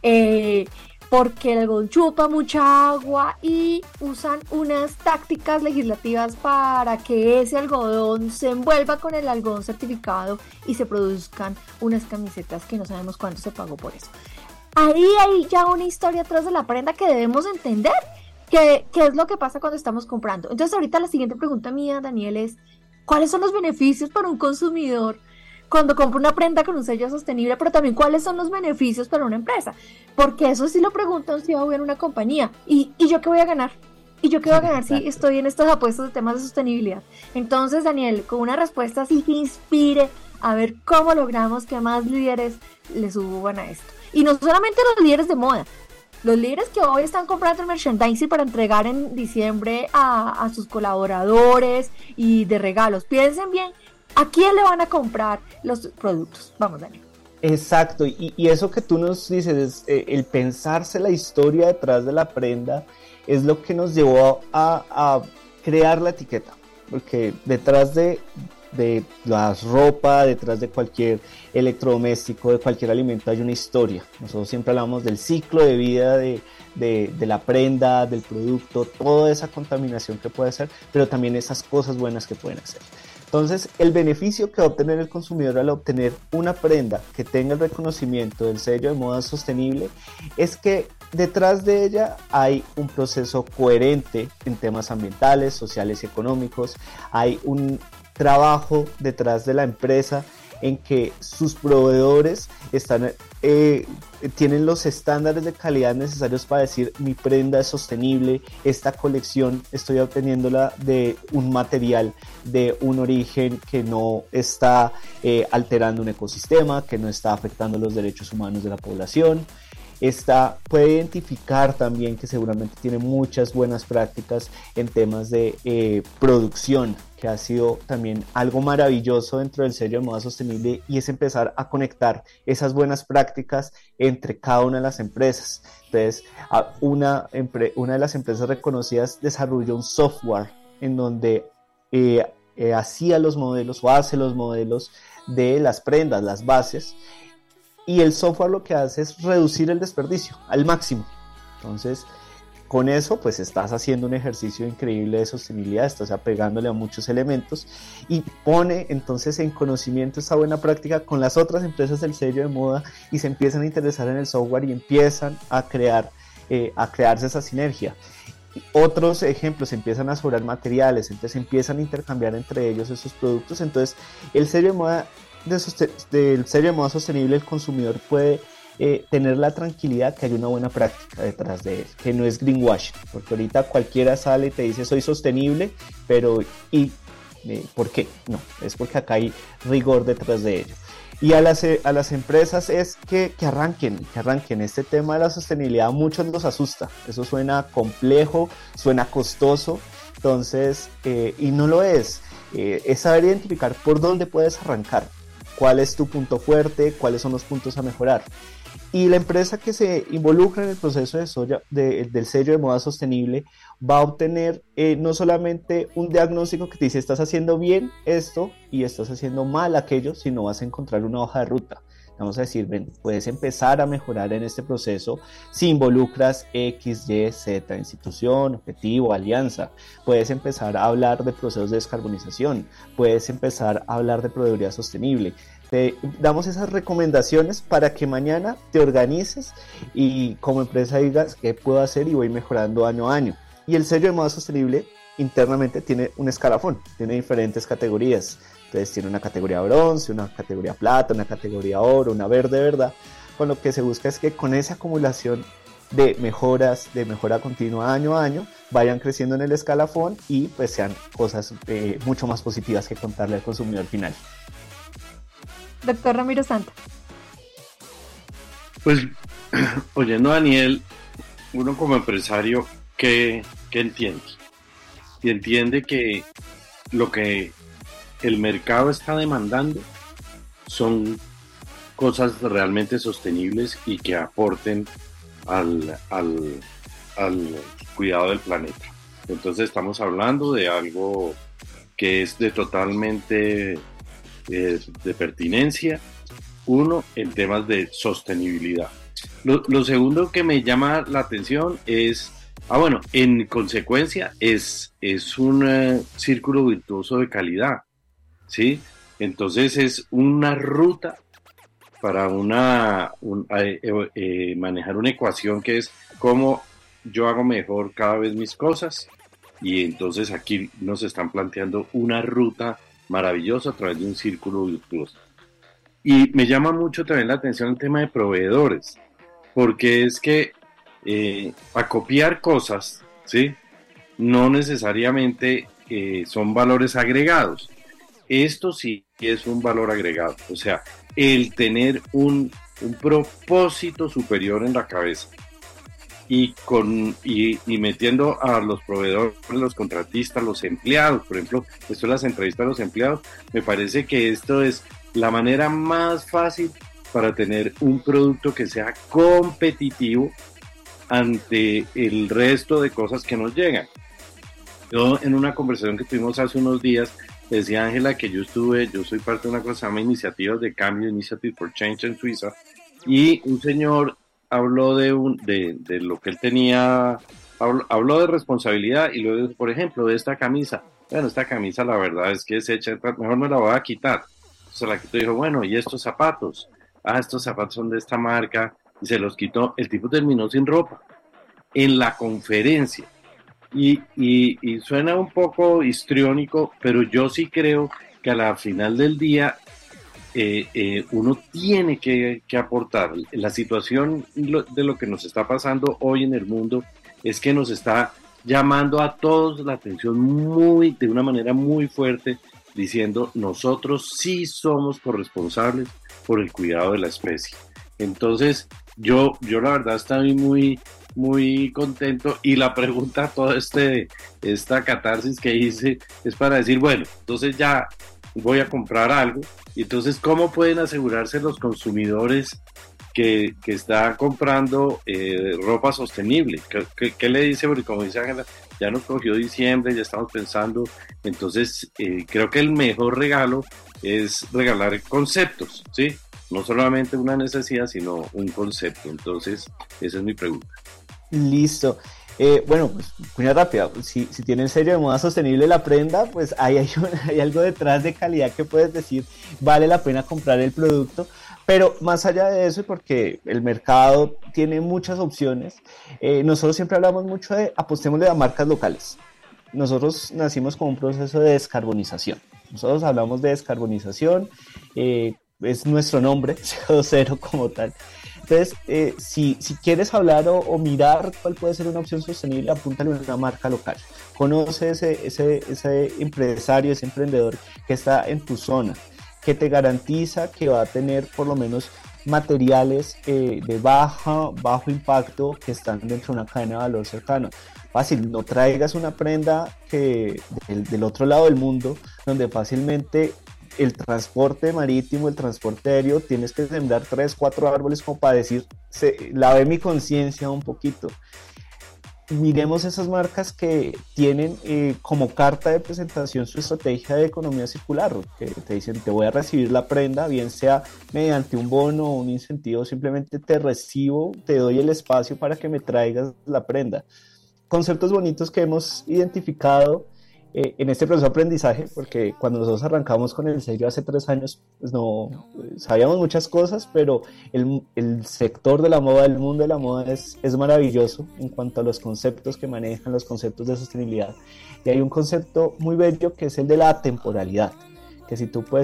porque el algodón chupa mucha agua, y usan unas tácticas legislativas para que ese algodón se envuelva con el algodón certificado y se produzcan unas camisetas que no sabemos cuánto se pagó por eso. Ahí hay ya una historia atrás de la prenda que debemos entender, qué es lo que pasa cuando estamos comprando. Entonces ahorita la siguiente pregunta mía, Daniel, es ¿cuáles son los beneficios para un consumidor cuando compra una prenda con un sello sostenible, pero también cuáles son los beneficios para una empresa? Porque eso sí lo preguntan si voy a una compañía. ¿Y yo qué voy a ganar? ¿Y yo qué voy a ganar si estoy en estos apuestos de temas de sostenibilidad? Entonces, Daniel, con una respuesta así que inspire a ver cómo logramos que más líderes le suban a esto. Y no solamente los líderes de moda, los líderes que hoy están comprando el merchandising para entregar en diciembre a sus colaboradores y de regalos. Piensen bien, ¿a quién le van a comprar los productos? Vamos, Daniel. Exacto, y eso que tú nos dices, el pensarse la historia detrás de la prenda, es lo que nos llevó a crear la etiqueta, porque detrás de la ropa, detrás de cualquier electrodoméstico, de cualquier alimento, hay una historia. Nosotros siempre hablamos del ciclo de vida de la prenda, del producto, toda esa contaminación que puede hacer, pero también esas cosas buenas que pueden hacer. Entonces, el beneficio que va a obtener el consumidor al obtener una prenda que tenga el reconocimiento del sello de moda sostenible es que detrás de ella hay un proceso coherente en temas ambientales, sociales y económicos. Hay un trabajo detrás de la empresa en que sus proveedores tienen los estándares de calidad necesarios para decir mi prenda es sostenible, esta colección estoy obteniéndola de un material de un origen que no está alterando un ecosistema, que no está afectando los derechos humanos de la población. Puede identificar también que seguramente tiene muchas buenas prácticas en temas de producción, que ha sido también algo maravilloso dentro del sello de moda sostenible, y es empezar a conectar esas buenas prácticas entre cada una de las empresas. Entonces, una de las empresas reconocidas desarrolló un software en donde hacía los modelos o hace los modelos de las prendas, las bases, y el software lo que hace es reducir el desperdicio al máximo. Entonces, con eso pues estás haciendo un ejercicio increíble de sostenibilidad, estás apegándole a muchos elementos y pone entonces en conocimiento esa buena práctica con las otras empresas del sello de moda, y se empiezan a interesar en el software y empiezan a crearse esa sinergia. Otros ejemplos, empiezan a sobrar materiales, entonces empiezan a intercambiar entre ellos esos productos. Entonces el sello de moda del sello de moda sostenible, el consumidor puede tener la tranquilidad que hay una buena práctica detrás de él, que no es greenwashing, porque ahorita cualquiera sale y te dice soy sostenible, pero ¿por qué? No, es porque acá hay rigor detrás de ello. Y a las empresas es que arranquen este tema de la sostenibilidad. A muchos los asusta, eso suena complejo, suena costoso, entonces, y no lo es saber identificar por dónde puedes arrancar, cuál es tu punto fuerte, cuáles son los puntos a mejorar. Y la empresa que se involucra en el proceso del sello de moda sostenible va a obtener no solamente un diagnóstico que te dice estás haciendo bien esto y estás haciendo mal aquello, sino vas a encontrar una hoja de ruta. Vamos a decir, ven, puedes empezar a mejorar en este proceso si involucras X, Y, Z, institución, objetivo, alianza. Puedes empezar a hablar de procesos de descarbonización, puedes empezar a hablar de proveeduría sostenible. Te damos esas recomendaciones para que mañana te organices y como empresa digas qué puedo hacer y voy mejorando año a año. Y el sello de moda sostenible internamente tiene un escalafón, tiene diferentes categorías. Entonces tiene una categoría bronce, una categoría plata, una categoría oro, una verde, ¿verdad? Con lo que se busca es que con esa acumulación de mejoras, de mejora continua año a año, vayan creciendo en el escalafón y pues sean cosas mucho más positivas que contarle al consumidor final. Doctor Ramiro Santa. Pues, oyendo a Daniel, uno como empresario, ¿qué entiende? Y entiende que lo que el mercado está demandando son cosas realmente sostenibles y que aporten al cuidado del planeta. Entonces estamos hablando de algo que es de totalmente de pertinencia, uno, en temas de sostenibilidad. Lo segundo que me llama la atención es, en consecuencia es un círculo virtuoso de calidad, ¿sí? Entonces es una ruta para manejar una ecuación que es cómo yo hago mejor cada vez mis cosas, y entonces aquí nos están planteando una ruta maravillosa a través de un círculo virtuoso. Y me llama mucho también la atención el tema de proveedores, porque es que acopiar cosas, ¿sí?, no necesariamente son valores agregados. Esto sí es un valor agregado, o sea, el tener un propósito superior en la cabeza y metiendo a los proveedores, los contratistas, los empleados. Por ejemplo, esto de las entrevistas a los empleados, me parece que esto es la manera más fácil para tener un producto que sea competitivo ante el resto de cosas que nos llegan. Yo, en una conversación que tuvimos hace unos días, decía Ángela que yo soy parte de una cosa que se llama Iniciativas de Cambio, Initiative for Change en Suiza, y un señor habló de lo que él tenía, habló de responsabilidad, y luego, por ejemplo, de esta camisa. Bueno, esta camisa la verdad es que es hecha, mejor me la voy a quitar. Entonces la quitó y dijo, bueno, ¿y estos zapatos? Estos zapatos son de esta marca, y se los quitó. El tipo terminó sin ropa en la conferencia. Y suena un poco histriónico, pero yo sí creo que a la final del día uno tiene que aportar. La situación de lo que nos está pasando hoy en el mundo es que nos está llamando a todos la atención de una manera muy fuerte, diciendo nosotros sí somos corresponsables por el cuidado de la especie. Entonces yo la verdad estoy muy contento, y la pregunta, toda esta catarsis que hice es para decir, bueno, entonces ya voy a comprar algo, y entonces ¿cómo pueden asegurarse los consumidores que está comprando ropa sostenible? ¿Qué le dice? Porque como dice Ángela, ya nos cogió diciembre, ya estamos pensando, entonces creo que el mejor regalo es regalar conceptos, ¿sí? No solamente una necesidad, sino un concepto. Entonces, esa es mi pregunta. Listo. Bueno, pues muy rápida. Si tienen serio de moda sostenible la prenda, pues hay algo detrás de calidad que puedes decir, vale la pena comprar el producto. Pero más allá de eso, porque el mercado tiene muchas opciones, nosotros siempre hablamos mucho de apostémosle a marcas locales. Nosotros nacimos con un proceso de descarbonización. Nosotros hablamos de descarbonización, es nuestro nombre, CO0 como tal. Entonces, si quieres hablar o mirar cuál puede ser una opción sostenible, apúntale a una marca local. Conoce ese empresario, ese emprendedor que está en tu zona, que te garantiza que va a tener por lo menos materiales de bajo impacto que están dentro de una cadena de valor cercana. Fácil, no traigas una prenda del otro lado del mundo, donde fácilmente el transporte marítimo, el transporte aéreo, tienes que sembrar 3, 4 árboles como para decir, lavé mi conciencia un poquito. Miremos esas marcas que tienen como carta de presentación su estrategia de economía circular, que te dicen, te voy a recibir la prenda, bien sea mediante un bono o un incentivo, simplemente te recibo, te doy el espacio para que me traigas la prenda. Conceptos bonitos que hemos identificado en este proceso de aprendizaje, porque cuando nosotros arrancamos con el sello hace 3 años, pues no sabíamos muchas cosas, pero el sector de la moda, el mundo de la moda es maravilloso en cuanto a los conceptos que manejan, los conceptos de sostenibilidad. Y hay un concepto muy bello que es el de la atemporalidad, que si tú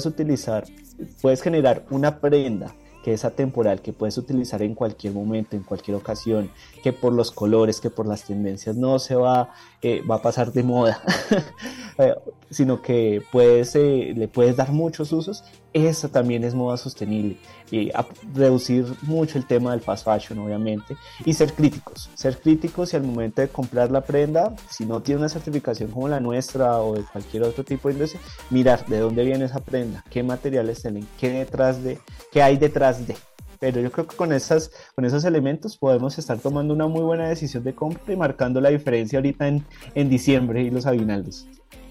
puedes generar una prenda que es atemporal, que puedes utilizar en cualquier momento, en cualquier ocasión, que por los colores, que por las tendencias no se va a pasar de moda, sino que le puedes dar muchos usos. Eso también es moda sostenible, y reducir mucho el tema del fast fashion, obviamente, y ser críticos y al momento de comprar la prenda, si no tiene una certificación como la nuestra o de cualquier otro tipo de industria, mirar de dónde viene esa prenda, qué materiales tienen, qué hay detrás de. Pero yo creo que con esos elementos podemos estar tomando una muy buena decisión de compra y marcando la diferencia ahorita en diciembre y los aguinaldos.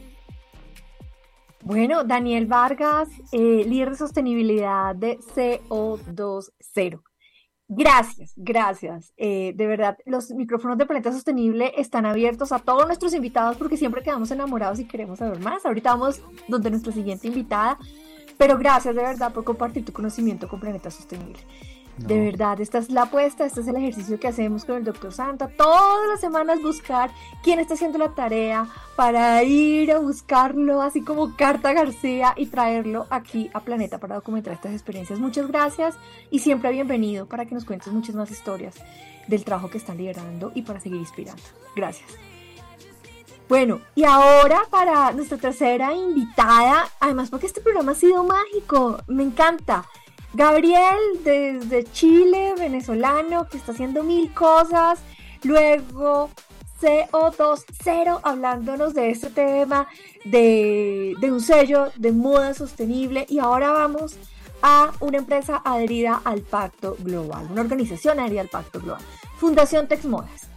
Bueno, Daniel Vargas, líder de sostenibilidad de CO2Cero. Gracias. De verdad, los micrófonos de Planeta Sostenible están abiertos a todos nuestros invitados porque siempre quedamos enamorados y queremos saber más. Ahorita vamos donde nuestra siguiente invitada, pero gracias de verdad por compartir tu conocimiento con Planeta Sostenible. No. De verdad, esta es la apuesta, este es el ejercicio que hacemos con el Dr. Santa. Todas las semanas buscar quién está haciendo la tarea para ir a buscarlo, así como Carta García, y traerlo aquí a Planeta para documentar estas experiencias. Muchas gracias y siempre bienvenido para que nos cuentes muchas más historias del trabajo que están liderando y para seguir inspirando. Gracias. Bueno, y ahora para nuestra tercera invitada, además porque este programa ha sido mágico, me encanta. Gabriel, desde Chile, venezolano, que está haciendo 1000 cosas. Luego CO2Cero, hablándonos de este tema de un sello de moda sostenible. Y ahora vamos a una empresa adherida al Pacto Global, una organización adherida al Pacto Global, Fundación Texmodas.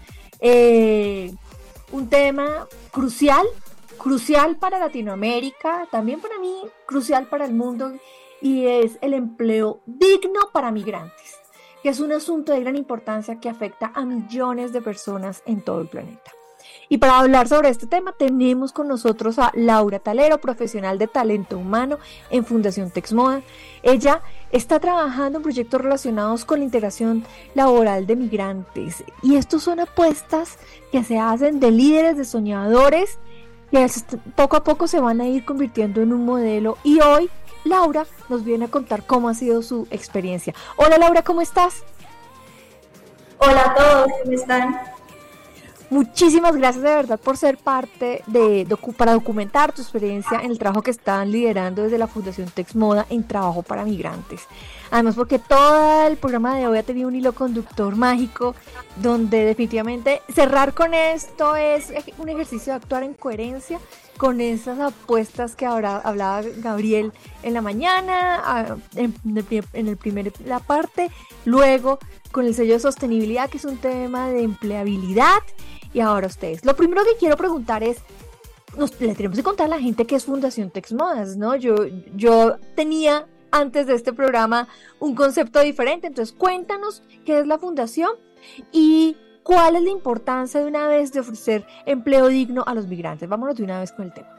Un tema crucial para Latinoamérica, también para mí, crucial para el mundo, y es el empleo digno para migrantes, que es un asunto de gran importancia que afecta a millones de personas en todo el planeta. Y para hablar sobre este tema tenemos con nosotros a Laura Talero, profesional de talento humano en Fundación Texmoda. Ella está trabajando en proyectos relacionados con la integración laboral de migrantes, y estos son apuestas que se hacen de líderes, de soñadores, que poco a poco se van a ir convirtiendo en un modelo, y hoy Laura nos viene a contar cómo ha sido su experiencia. Hola Laura, ¿cómo estás? Hola a todos, ¿cómo están? Muchísimas gracias de verdad por ser parte para documentar tu experiencia en el trabajo que están liderando desde la Fundación Texmoda en trabajo para migrantes. Además porque todo el programa de hoy ha tenido un hilo conductor mágico donde definitivamente cerrar con esto es un ejercicio de actuar en coherencia con esas apuestas que ahora hablaba Gabriel en la mañana, la parte, luego con el sello de sostenibilidad, que es un tema de empleabilidad, y ahora ustedes. Lo primero que quiero preguntar es, le tenemos que contar a la gente qué es Fundación Texmodas, ¿no? Yo tenía antes de este programa un concepto diferente, entonces cuéntanos qué es la fundación y cuál es la importancia de una vez de ofrecer empleo digno a los migrantes. Vámonos de una vez con el tema.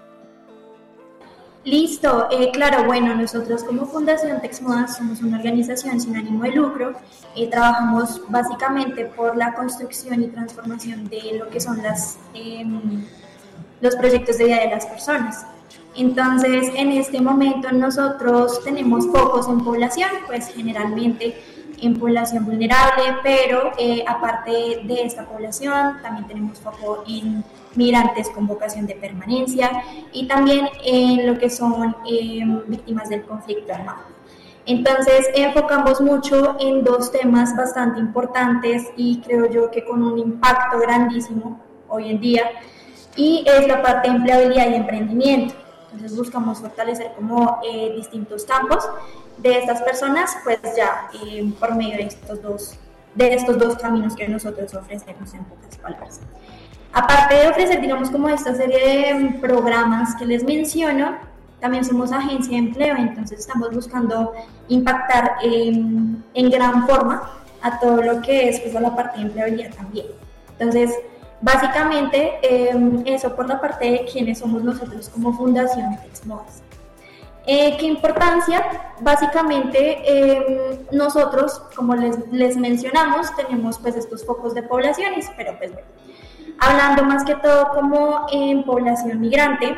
Listo, claro, bueno, nosotros como Fundación Texmodas somos una organización sin ánimo de lucro, trabajamos básicamente por la construcción y transformación de lo que son los proyectos de vida de las personas. Entonces, en este momento nosotros tenemos focos en población, pues generalmente en población vulnerable, pero aparte de esta población también tenemos foco en migrantes con vocación de permanencia y también en lo que son víctimas del conflicto armado. Entonces enfocamos mucho en dos temas bastante importantes y creo yo que con un impacto grandísimo hoy en día, y es la parte de empleabilidad y emprendimiento. Entonces buscamos fortalecer como distintos campos de estas personas, pues ya por medio de estos dos caminos que nosotros ofrecemos en pocas palabras. Aparte de ofrecer, digamos, como esta serie de programas que les menciono, también somos agencia de empleo, entonces estamos buscando impactar en gran forma a todo lo que es pues, a la parte de empleabilidad también. Entonces, básicamente, eso por la parte de quiénes somos nosotros como Fundación Texmodas. ¿Qué importancia? Básicamente, nosotros, como les mencionamos, tenemos pues estos focos de poblaciones, pero pues bueno, hablando más que todo como en población migrante,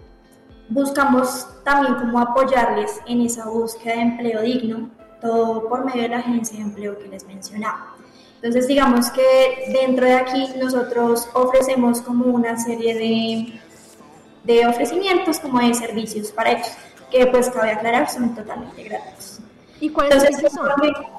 buscamos también como apoyarles en esa búsqueda de empleo digno, todo por medio de la agencia de empleo que les mencionaba. Entonces, digamos que dentro de aquí nosotros ofrecemos como una serie de ofrecimientos como de servicios para ellos, que pues cabe aclarar son totalmente gratuitos. ¿Y cuáles servicios son?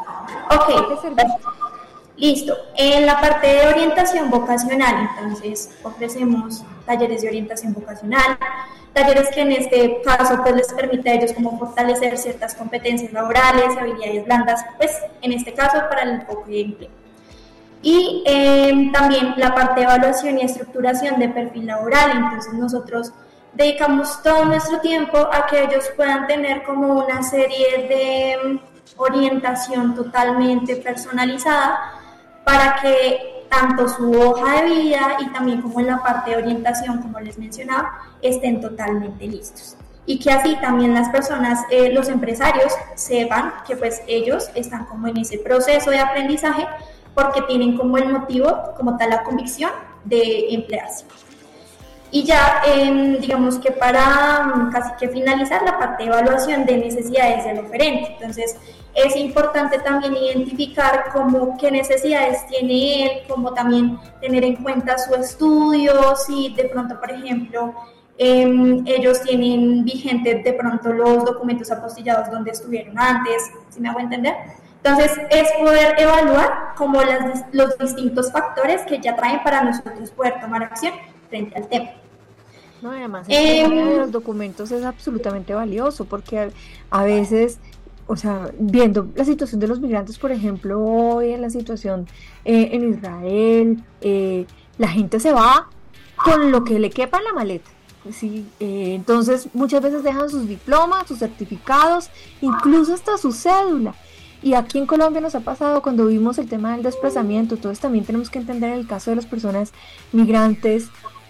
Ok, listo. En la parte de orientación vocacional, entonces ofrecemos talleres de orientación vocacional, talleres que en este caso pues les permite a ellos como fortalecer ciertas competencias laborales, habilidades blandas, pues en este caso para el enfoque de empleo. Y también la parte de evaluación y estructuración de perfil laboral, entonces nosotros dedicamos todo nuestro tiempo a que ellos puedan tener como una serie de orientación totalmente personalizada para que tanto su hoja de vida y también como en la parte de orientación, como les mencionaba, estén totalmente listos. Y que así también las personas, los empresarios, sepan que pues ellos están como en ese proceso de aprendizaje porque tienen como el motivo, como tal la convicción de emplearse. Y ya, digamos que para casi que finalizar la parte de evaluación de necesidades del oferente, entonces es importante también identificar como qué necesidades tiene él, como también tener en cuenta su estudio, si de pronto, por ejemplo, ellos tienen vigentes de pronto los documentos apostillados donde estuvieron antes, ¿sí me hago entender? Entonces es poder evaluar como los distintos factores que ya traen para nosotros poder tomar acción frente al tema. No, además el tema de los documentos es absolutamente valioso porque a veces, o sea, viendo la situación de los migrantes, por ejemplo, hoy en la situación en Israel, la gente se va con lo que le quepa en la maleta. Sí, entonces muchas veces dejan sus diplomas, sus certificados, incluso hasta su cédula. Y aquí en Colombia nos ha pasado cuando vimos el tema del desplazamiento. Entonces también tenemos que entender el caso de las personas migrantes.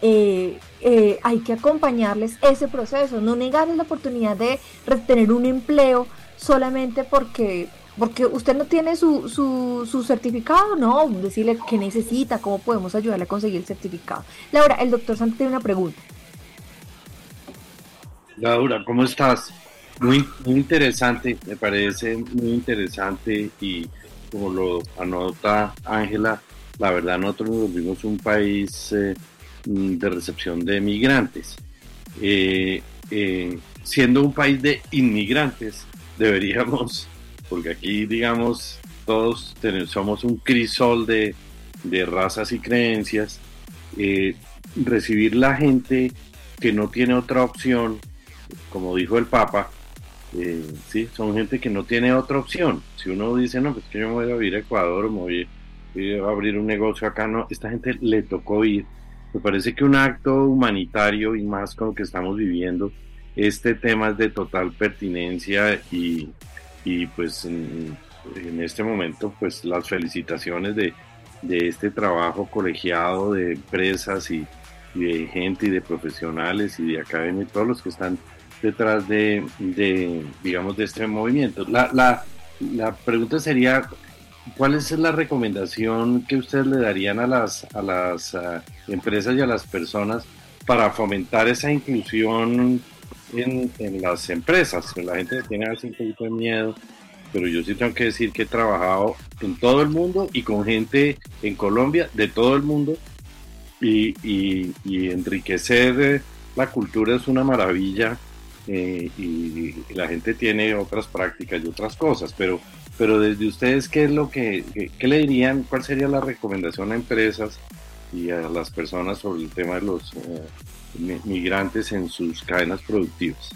Hay que acompañarles ese proceso, no negarles la oportunidad de tener un empleo solamente porque usted no tiene su certificado, no, decirle qué necesita, cómo podemos ayudarle a conseguir el certificado. Laura, el doctor Santos tiene una pregunta. Laura, ¿cómo estás? Muy interesante, me parece muy interesante y como lo anota Ángela, la verdad nosotros nos volvimos un país de recepción de migrantes. Siendo un país de inmigrantes, deberíamos, porque aquí digamos todos somos un crisol de razas y creencias, recibir la gente que no tiene otra opción, como dijo el Papa, sí, son gente que no tiene otra opción. Si uno dice, no, pues que yo me voy a vivir a Ecuador, me voy a abrir un negocio acá, no, esta gente le tocó ir. Me parece que un acto humanitario y más con lo que estamos viviendo, este tema es de total pertinencia y pues en este momento pues las felicitaciones de este trabajo colegiado de empresas y de gente y de profesionales y de academia y todos los que están detrás de digamos de este movimiento. La pregunta sería, ¿cuál es la recomendación que ustedes le darían a las empresas y a las personas para fomentar esa inclusión en las empresas? La gente tiene a veces un poquito de miedo, pero yo sí tengo que decir que he trabajado en todo el mundo y con gente en Colombia de todo el mundo y enriquecer la cultura es una maravilla. Y la gente tiene otras prácticas y otras cosas, pero desde ustedes, ¿qué es lo qué le dirían? ¿Cuál sería la recomendación a empresas y a las personas sobre el tema de los migrantes en sus cadenas productivas?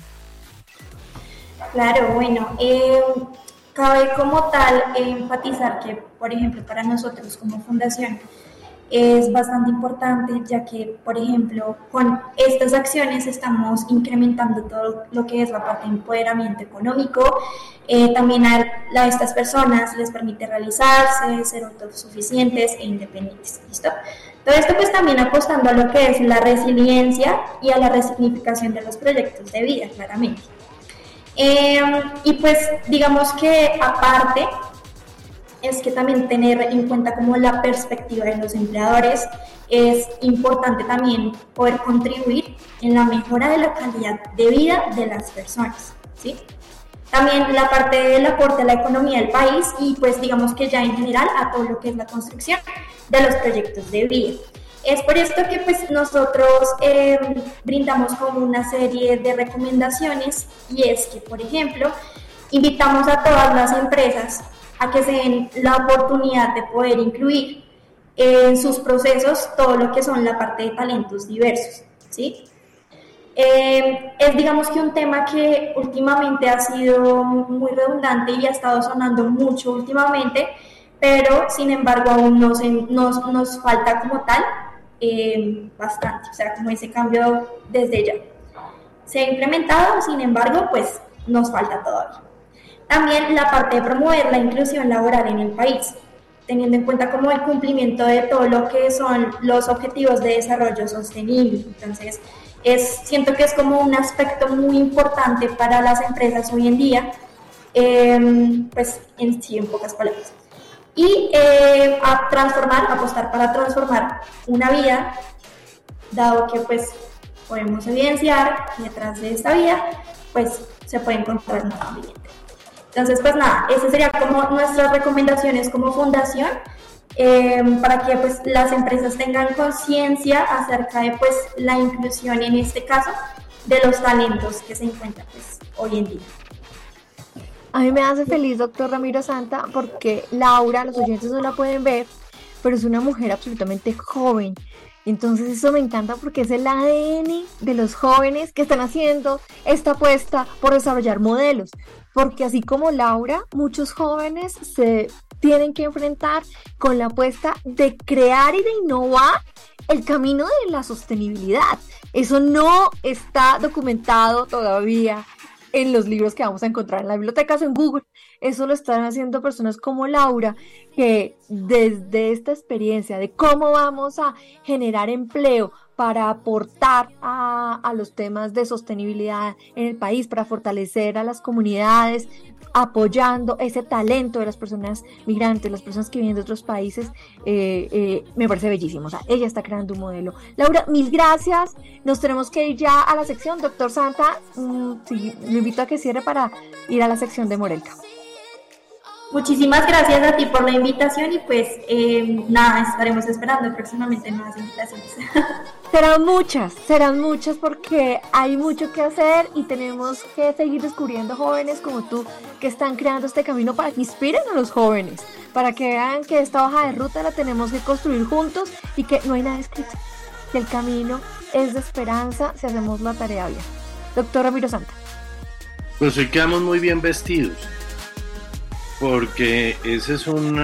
Claro, bueno, cabe como tal enfatizar que, por ejemplo, para nosotros como fundación, es bastante importante, ya que, por ejemplo, con estas acciones estamos incrementando todo lo que es la parte de empoderamiento económico. También a estas personas les permite realizarse, ser autosuficientes e independientes. ¿Listo? Todo esto pues también apostando a lo que es la resiliencia y a la resignificación de los proyectos de vida, claramente. Y pues digamos que aparte es que también tener en cuenta como la perspectiva de los empleadores, es importante también poder contribuir en la mejora de la calidad de vida de las personas, ¿sí? También la parte del aporte a la economía del país y pues digamos que ya en general a todo lo que es la construcción de los proyectos de vida. Es por esto que pues nosotros brindamos como una serie de recomendaciones y es que, por ejemplo, invitamos a todas las empresas a que se den la oportunidad de poder incluir en sus procesos todo lo que son la parte de talentos diversos, ¿sí? Es digamos que un tema que últimamente ha sido muy redundante y ha estado sonando mucho últimamente, pero sin embargo aún nos falta como tal bastante, o sea, como ese cambio desde ya. Se ha implementado, sin embargo, pues nos falta todavía. También la parte de promover la inclusión laboral en el país, teniendo en cuenta como el cumplimiento de todo lo que son los objetivos de desarrollo sostenible. Entonces, siento que es como un aspecto muy importante para las empresas hoy en día, pues en sí, en pocas palabras. Y apostar para transformar una vida, dado que pues podemos evidenciar que detrás de esta vida, pues se puede encontrar un ambiente. Entonces, pues nada, esas serían como nuestras recomendaciones como fundación para que pues las empresas tengan conciencia acerca de pues la inclusión en este caso de los talentos que se encuentran pues hoy en día. A mí me hace feliz, doctor Ramiro Santa, porque Laura, los oyentes no la pueden ver, pero es una mujer absolutamente joven. Entonces eso me encanta porque es el ADN de los jóvenes que están haciendo esta apuesta por desarrollar modelos. Porque así como Laura, muchos jóvenes se tienen que enfrentar con la apuesta de crear y de innovar el camino de la sostenibilidad. Eso no está documentado todavía en los libros que vamos a encontrar en las bibliotecas o en Google. Eso lo están haciendo personas como Laura, que desde esta experiencia de cómo vamos a generar empleo para aportar a los temas de sostenibilidad en el país, para fortalecer a las comunidades apoyando ese talento de las personas migrantes, las personas que vienen de otros países, me parece bellísimo. O sea, ella está creando un modelo. Laura, mil gracias. Nos tenemos que ir ya a la sección. Doctor Santa, sí, le invito a que cierre para ir a la sección de Morelka. Muchísimas gracias a ti por la invitación y pues nada, estaremos esperando próximamente nuevas invitaciones. Serán muchas porque hay mucho que hacer y tenemos que seguir descubriendo jóvenes como tú que están creando este camino para que inspiren a los jóvenes, para que vean que esta hoja de ruta la tenemos que construir juntos y que no hay nada escrito, que el camino es de esperanza si hacemos la tarea bien. Doctor Ramiro Santa. Pues hoy quedamos muy bien vestidos, porque ese es un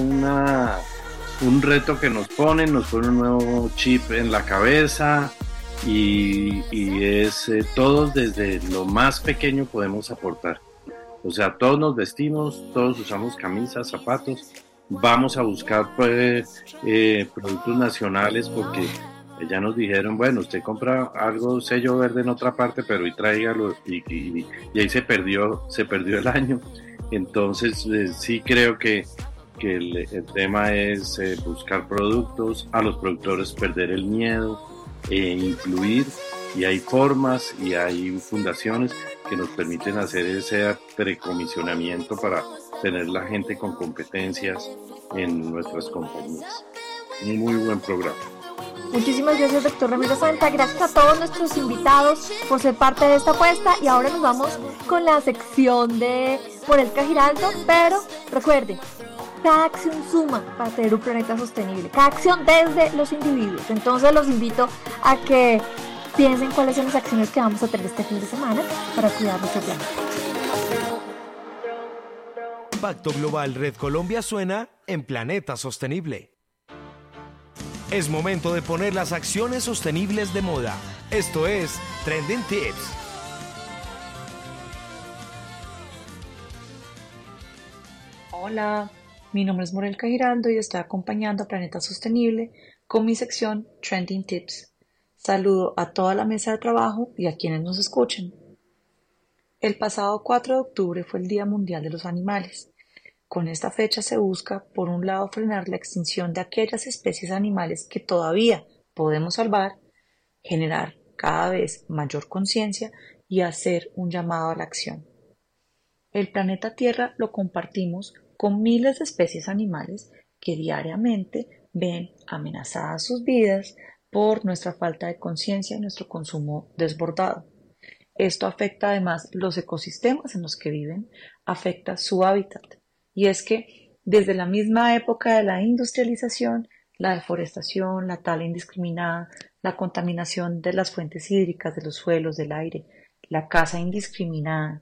reto que nos pone un nuevo chip en la cabeza y es todos desde lo más pequeño podemos aportar. O sea, todos nos vestimos, todos usamos camisas, zapatos, vamos a buscar productos nacionales porque ya nos dijeron, bueno, usted compra algo sello verde en otra parte, pero y tráigalo y ahí se perdió el año. Entonces sí creo que el tema es buscar productos, a los productores perder el miedo, incluir, y hay formas y hay fundaciones que nos permiten hacer ese precomisionamiento para tener la gente con competencias en nuestras compañías. Un muy buen programa. Muchísimas gracias, doctor Ramiro Santa. Gracias a todos nuestros invitados por ser parte de esta apuesta. Y ahora nos vamos con la sección de Morelka Giraldo. Pero recuerden, cada acción suma para tener un planeta sostenible. Cada acción desde los individuos. Entonces los invito a que piensen cuáles son las acciones que vamos a tener este fin de semana para cuidar nuestro planeta. Pacto Global Red Colombia suena en Planeta Sostenible. Es momento de poner las acciones sostenibles de moda. Esto es Trending Tips. Hola, mi nombre es Morelka Giraldo y estoy acompañando a Planeta Sostenible con mi sección Trending Tips. Saludo a toda la mesa de trabajo y a quienes nos escuchan. El pasado 4 de octubre fue el Día Mundial de los Animales. Con esta fecha se busca, por un lado, frenar la extinción de aquellas especies animales que todavía podemos salvar, generar cada vez mayor conciencia y hacer un llamado a la acción. El planeta Tierra lo compartimos con miles de especies animales que diariamente ven amenazadas sus vidas por nuestra falta de conciencia y nuestro consumo desbordado. Esto afecta además los ecosistemas en los que viven, afecta su hábitat. Y es que desde la misma época de la industrialización, la deforestación, la tala indiscriminada, la contaminación de las fuentes hídricas, de los suelos, del aire, la caza indiscriminada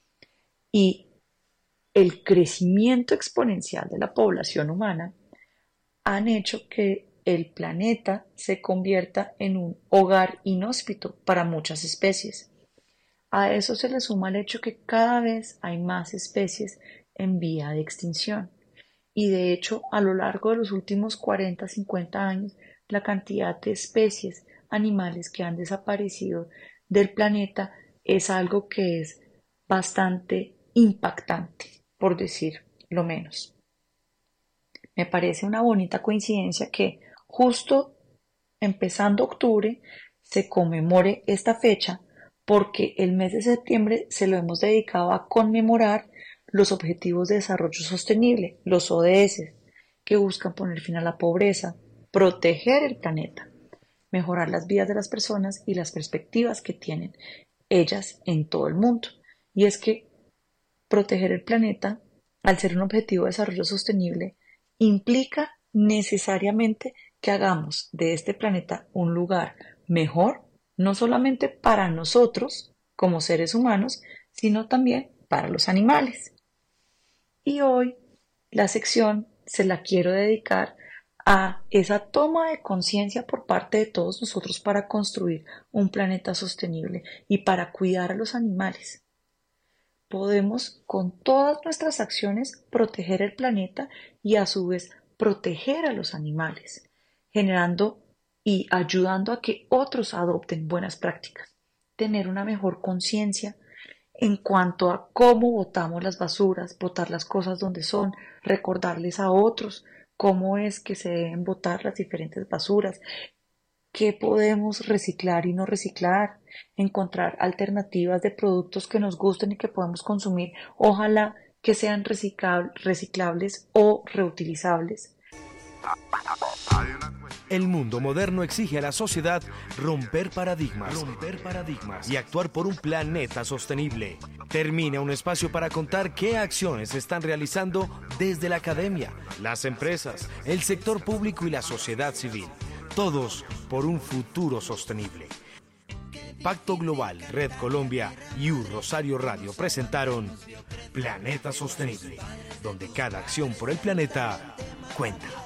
y el crecimiento exponencial de la población humana han hecho que el planeta se convierta en un hogar inhóspito para muchas especies. A eso se le suma el hecho que cada vez hay más especies en vía de extinción. Y de hecho, a lo largo de los últimos 40-50 años, la cantidad de especies animales que han desaparecido del planeta es algo que es bastante impactante, por decir lo menos. Me parece una bonita coincidencia que justo empezando octubre se conmemore esta fecha, porque el mes de septiembre se lo hemos dedicado a conmemorar los Objetivos de Desarrollo Sostenible, los ODS, que buscan poner fin a la pobreza, proteger el planeta, mejorar las vidas de las personas y las perspectivas que tienen ellas en todo el mundo. Y es que proteger el planeta, al ser un objetivo de desarrollo sostenible, implica necesariamente que hagamos de este planeta un lugar mejor, no solamente para nosotros como seres humanos, sino también para los animales. Y hoy la sección se la quiero dedicar a esa toma de conciencia por parte de todos nosotros para construir un planeta sostenible y para cuidar a los animales. Podemos con todas nuestras acciones proteger el planeta y a su vez proteger a los animales, generando y ayudando a que otros adopten buenas prácticas, tener una mejor conciencia, en cuanto a cómo botamos las basuras, botar las cosas donde son, recordarles a otros cómo es que se deben botar las diferentes basuras, qué podemos reciclar y no reciclar, encontrar alternativas de productos que nos gusten y que podemos consumir, ojalá que sean reciclables o reutilizables. El mundo moderno exige a la sociedad romper paradigmas y actuar por un planeta sostenible. Termina un espacio para contar qué acciones se están realizando desde la academia, las empresas, el sector público y la sociedad civil. Todos por un futuro sostenible. Pacto Global, Red Colombia y Rosario Radio presentaron Planeta Sostenible, donde cada acción por el planeta cuenta.